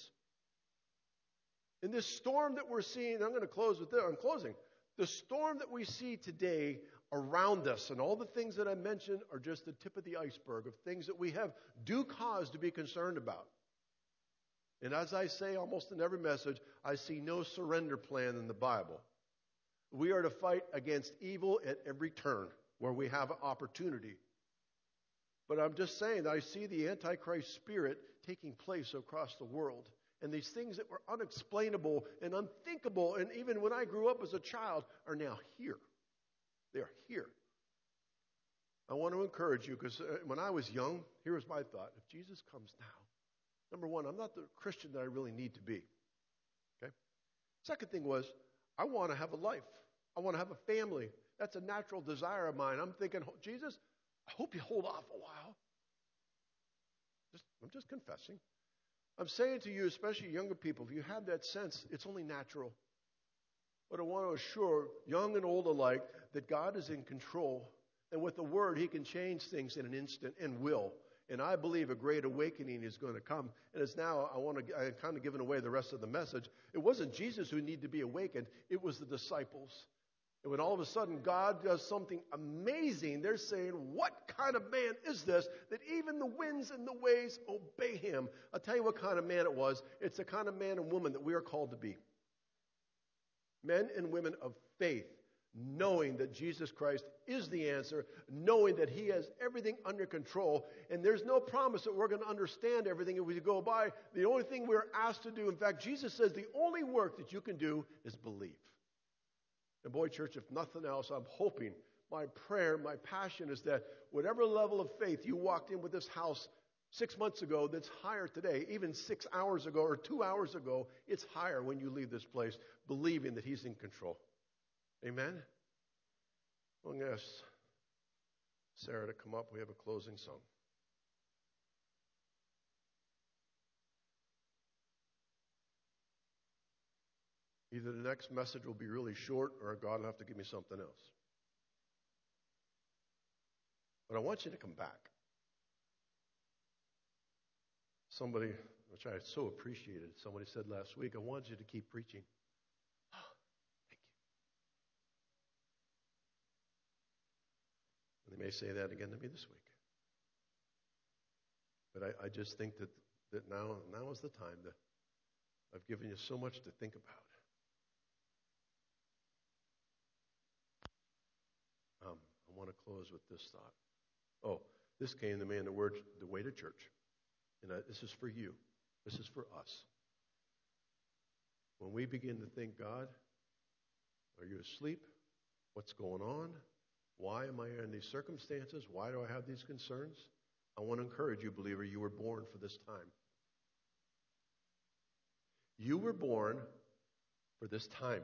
In this storm that we're seeing, I'm going to close with this. I'm closing. The storm that we see today around us and all the things that I mentioned are just the tip of the iceberg of things that we have due cause to be concerned about. And as I say almost in every message, I see no surrender plan in the Bible. We are to fight against evil at every turn where we have an opportunity. But I'm just saying that I see the Antichrist spirit taking place across the world. And these things that were unexplainable and unthinkable, and even when I grew up as a child, are now here. They're here. I want to encourage you, because when I was young, here was my thought. If Jesus comes now, number one, I'm not the Christian that I really need to be. Okay? Second thing was, I want to have a life. I want to have a family. That's a natural desire of mine. I'm thinking, Jesus, I hope you hold off a while. Just, I'm just confessing. I'm saying to you, especially younger people, if you have that sense, it's only natural. But I want to assure young and old alike that God is in control. And with the word, he can change things in an instant and will. And I believe a great awakening is going to come. And it's now, I want to, I'm kind of giving away the rest of the message. It wasn't Jesus who needed to be awakened. It was the disciples. And when all of a sudden God does something amazing, they're saying, what kind of man is this that even the winds and the waves obey him? I'll tell you what kind of man it was. It's the kind of man and woman that we are called to be. Men and women of faith, knowing that Jesus Christ is the answer, knowing that he has everything under control, and there's no promise that we're going to understand everything as we go by. The only thing we're asked to do, in fact, Jesus says the only work that you can do is believe. And boy, church, if nothing else, I'm hoping, my prayer, my passion is that whatever level of faith you walked in with this house six months ago that's higher today, even six hours ago or two hours ago, it's higher when you leave this place, believing that he's in control. Amen? I'm going to ask Sarah to come up. We have a closing song. Either the next message will be really short or God will have to give me something else. But I want you to come back. Somebody, which I so appreciated, somebody said last week, I want you to keep preaching. Oh, thank you. And they may say that again to me this week. But I, I just think that, that now, now is the time that I've given you so much to think about. Um, I want to close with this thought. Oh, this came to me in the word, the way to church. And I, this is for you. This is for us. When we begin to think, God, are you asleep? What's going on? Why am I in these circumstances? Why do I have these concerns? I want to encourage you, believer, you were born for this time. You were born for this time.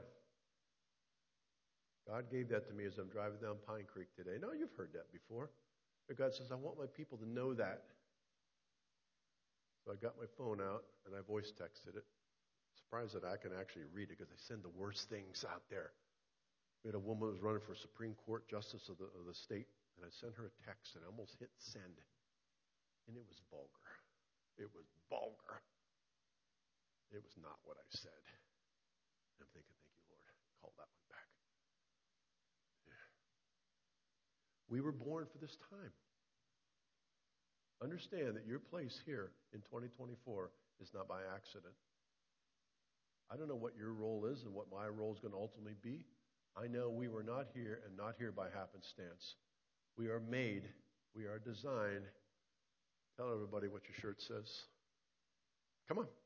God gave that to me as I'm driving down Pine Creek today. No, you've heard that before. But God says, I want my people to know that. So I got my phone out and I voice texted it. Surprised that I can actually read it because I send the worst things out there. We had a woman who was running for Supreme Court Justice of the, of the state, and I sent her a text and I almost hit send. And it was vulgar. It was vulgar. It was not what I said. And I'm thinking, thank you, Lord. Call that one back. Yeah. We were born for this time. Understand that your place here in twenty twenty-four is not by accident. I don't know what your role is and what my role is going to ultimately be. I know we were not here and not here by happenstance. We are made. We are designed. Tell everybody what your shirt says. Come on.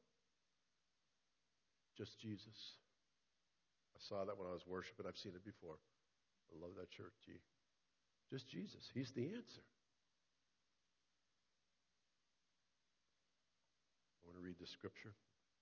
Just Jesus. I saw that when I was worshiping. I've seen it before. I love that shirt, G. Just Jesus. He's the answer. I want to read the scripture.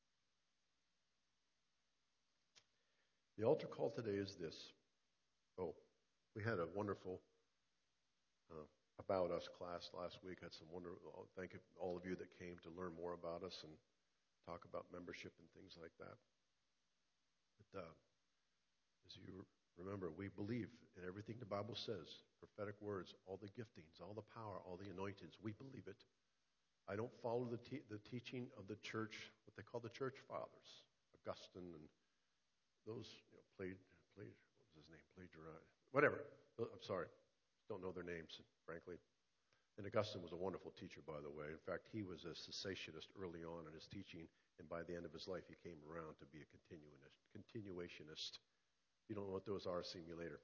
The altar call today is this. Oh, we had a wonderful uh, About Us class last week. Had some wonderful, thank you all of you that came to learn more about us and talk about membership and things like that. But uh, as you remember, we believe in everything the Bible says, prophetic words, all the giftings, all the power, all the anointings. We believe it. I don't follow the te- the teaching of the church, what they call the church fathers, Augustine and those, you know, played, played, what was his name? Plagiarized. Whatever. I'm sorry. Don't know their names, frankly. And Augustine was a wonderful teacher, by the way. In fact, he was a cessationist early on in his teaching, and by the end of his life, he came around to be a continuanist, continuationist. If you don't know what those are, see me later.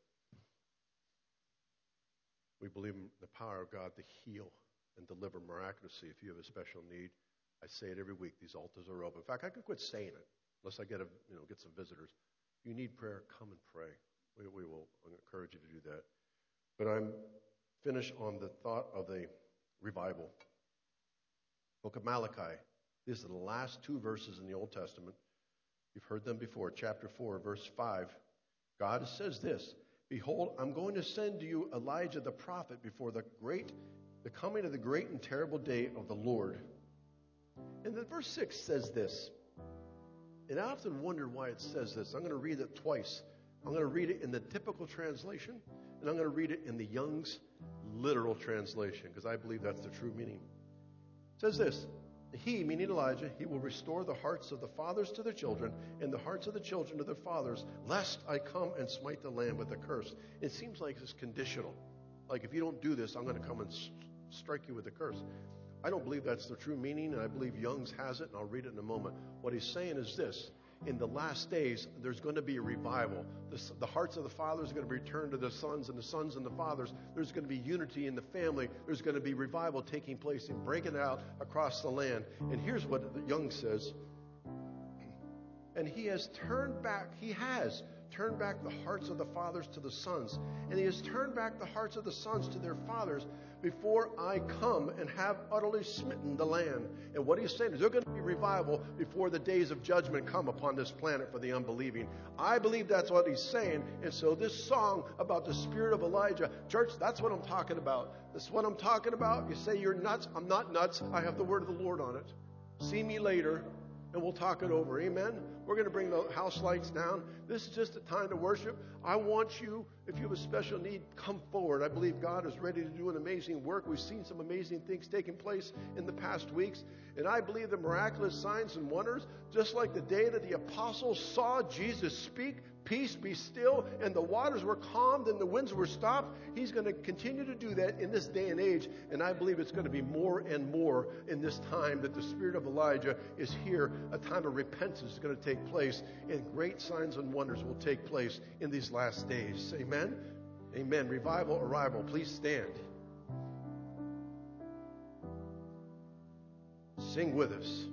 We believe in the power of God to heal and deliver miraculously if you have a special need. I say it every week. These altars are open. In fact, I could quit saying it unless I get a, you know, get some visitors. If you need prayer, come and pray. We, we will encourage you to do that. But I'm finished on the thought of the revival. Book of Malachi. These are the last two verses in the Old Testament. You've heard them before. Chapter four, verse five. God says this, behold, I'm going to send to you Elijah the prophet before the great, the coming of the great and terrible day of the Lord. And then verse six says this. And I often wonder why it says this. I'm going to read it twice. I'm going to read it in the typical translation, and I'm going to read it in the Young's literal translation, because I believe that's the true meaning. It says this, he, meaning Elijah, he will restore the hearts of the fathers to their children, and the hearts of the children to their fathers, lest I come and smite the land with a curse. It seems like it's conditional. Like, if you don't do this, I'm going to come and st- strike you with a curse. I don't believe that's the true meaning, and I believe Young's has it, and I'll read it in a moment. What he's saying is this. In the last days, there's going to be a revival. The, the hearts of the fathers are going to be returned to the sons, and the sons and the fathers. There's going to be unity in the family. There's going to be revival taking place and breaking out across the land. And here's what Young says. And he has turned back, he has turned back the hearts of the fathers to the sons. And he has turned back the hearts of the sons to their fathers before I come and have utterly smitten the land. And what he's saying is there's going to be revival before the days of judgment come upon this planet for the unbelieving. I believe that's what he's saying. And so this song about the spirit of Elijah, church, that's what I'm talking about. That's what I'm talking about. You say you're nuts. I'm not nuts. I have the word of the Lord on it. See me later, and we'll talk it over. Amen? We're going to bring the house lights down. This is just a time to worship. I want you, if you have a special need, come forward. I believe God is ready to do an amazing work. We've seen some amazing things taking place in the past weeks. And I believe the miraculous signs and wonders, just like the day that the apostles saw Jesus speak, peace be still, and the waters were calmed and the winds were stopped. He's going to continue to do that in this day and age. And I believe it's going to be more and more in this time that the spirit of Elijah is here. A time of repentance is going to take place, and great signs and wonders will take place in these last days. Amen? Amen. Revival, arrival. Please stand. Sing with us.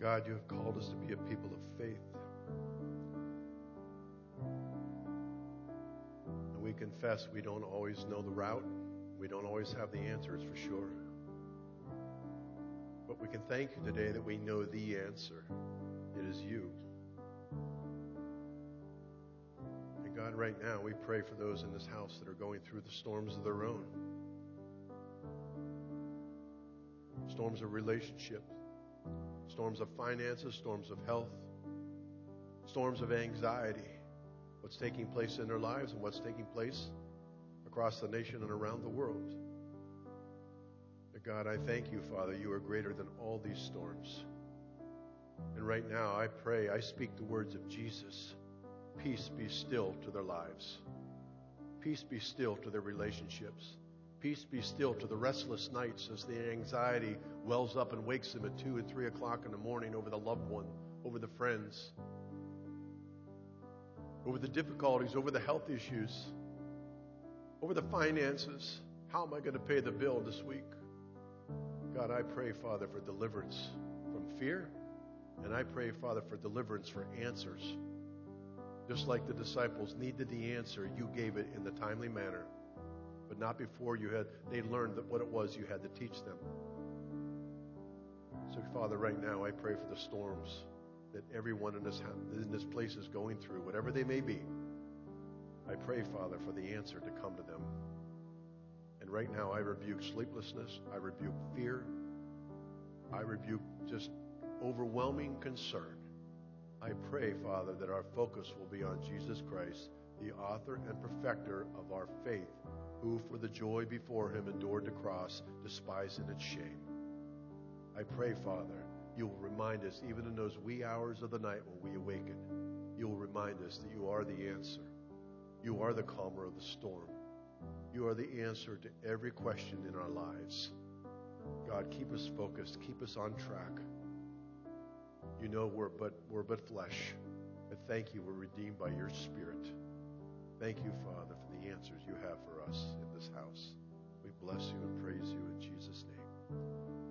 God, you have called us to be a people of faith. And we confess we don't always know the route. We don't always have the answers for sure. But we can thank you today that we know the answer. It is you. And God, right now, we pray for those in this house that are going through the storms of their own. Storms of relationship, storms of finances, storms of health, storms of anxiety, what's taking place in their lives and what's taking place across the nation and around the world. But God, I thank you, Father, you are greater than all these storms. And right now, I pray, I speak the words of Jesus. Peace be still to their lives. Peace be still to their relationships. Peace be still to the restless nights as the anxiety wells up and wakes them at two and three o'clock in the morning over the loved one, over the friends, over the difficulties, over the health issues, over the finances. How am I going to pay the bill this week? God, I pray, Father, for deliverance from fear, and I pray, Father, for deliverance for answers. Just like the disciples needed the answer, you gave it in the timely manner. But not before you had they learned that what it was you had to teach them. So, Father, right now I pray for the storms that everyone in this in this place is going through, whatever they may be. I pray, Father, for the answer to come to them. And right now I rebuke sleeplessness, I rebuke fear, I rebuke just overwhelming concern. I pray, Father, that our focus will be on Jesus Christ, the author and perfecter of our faith, who for the joy before him endured the cross, despising its shame. I pray, Father, you will remind us, even in those wee hours of the night when we awaken, you will remind us that you are the answer. You are the calmer of the storm. You are the answer to every question in our lives. God, keep us focused. Keep us on track. You know we're but, we're but flesh. But thank you, we're redeemed by your Spirit. Thank you, Father, for the answers you have for us in this house. We bless you and praise you in Jesus' name.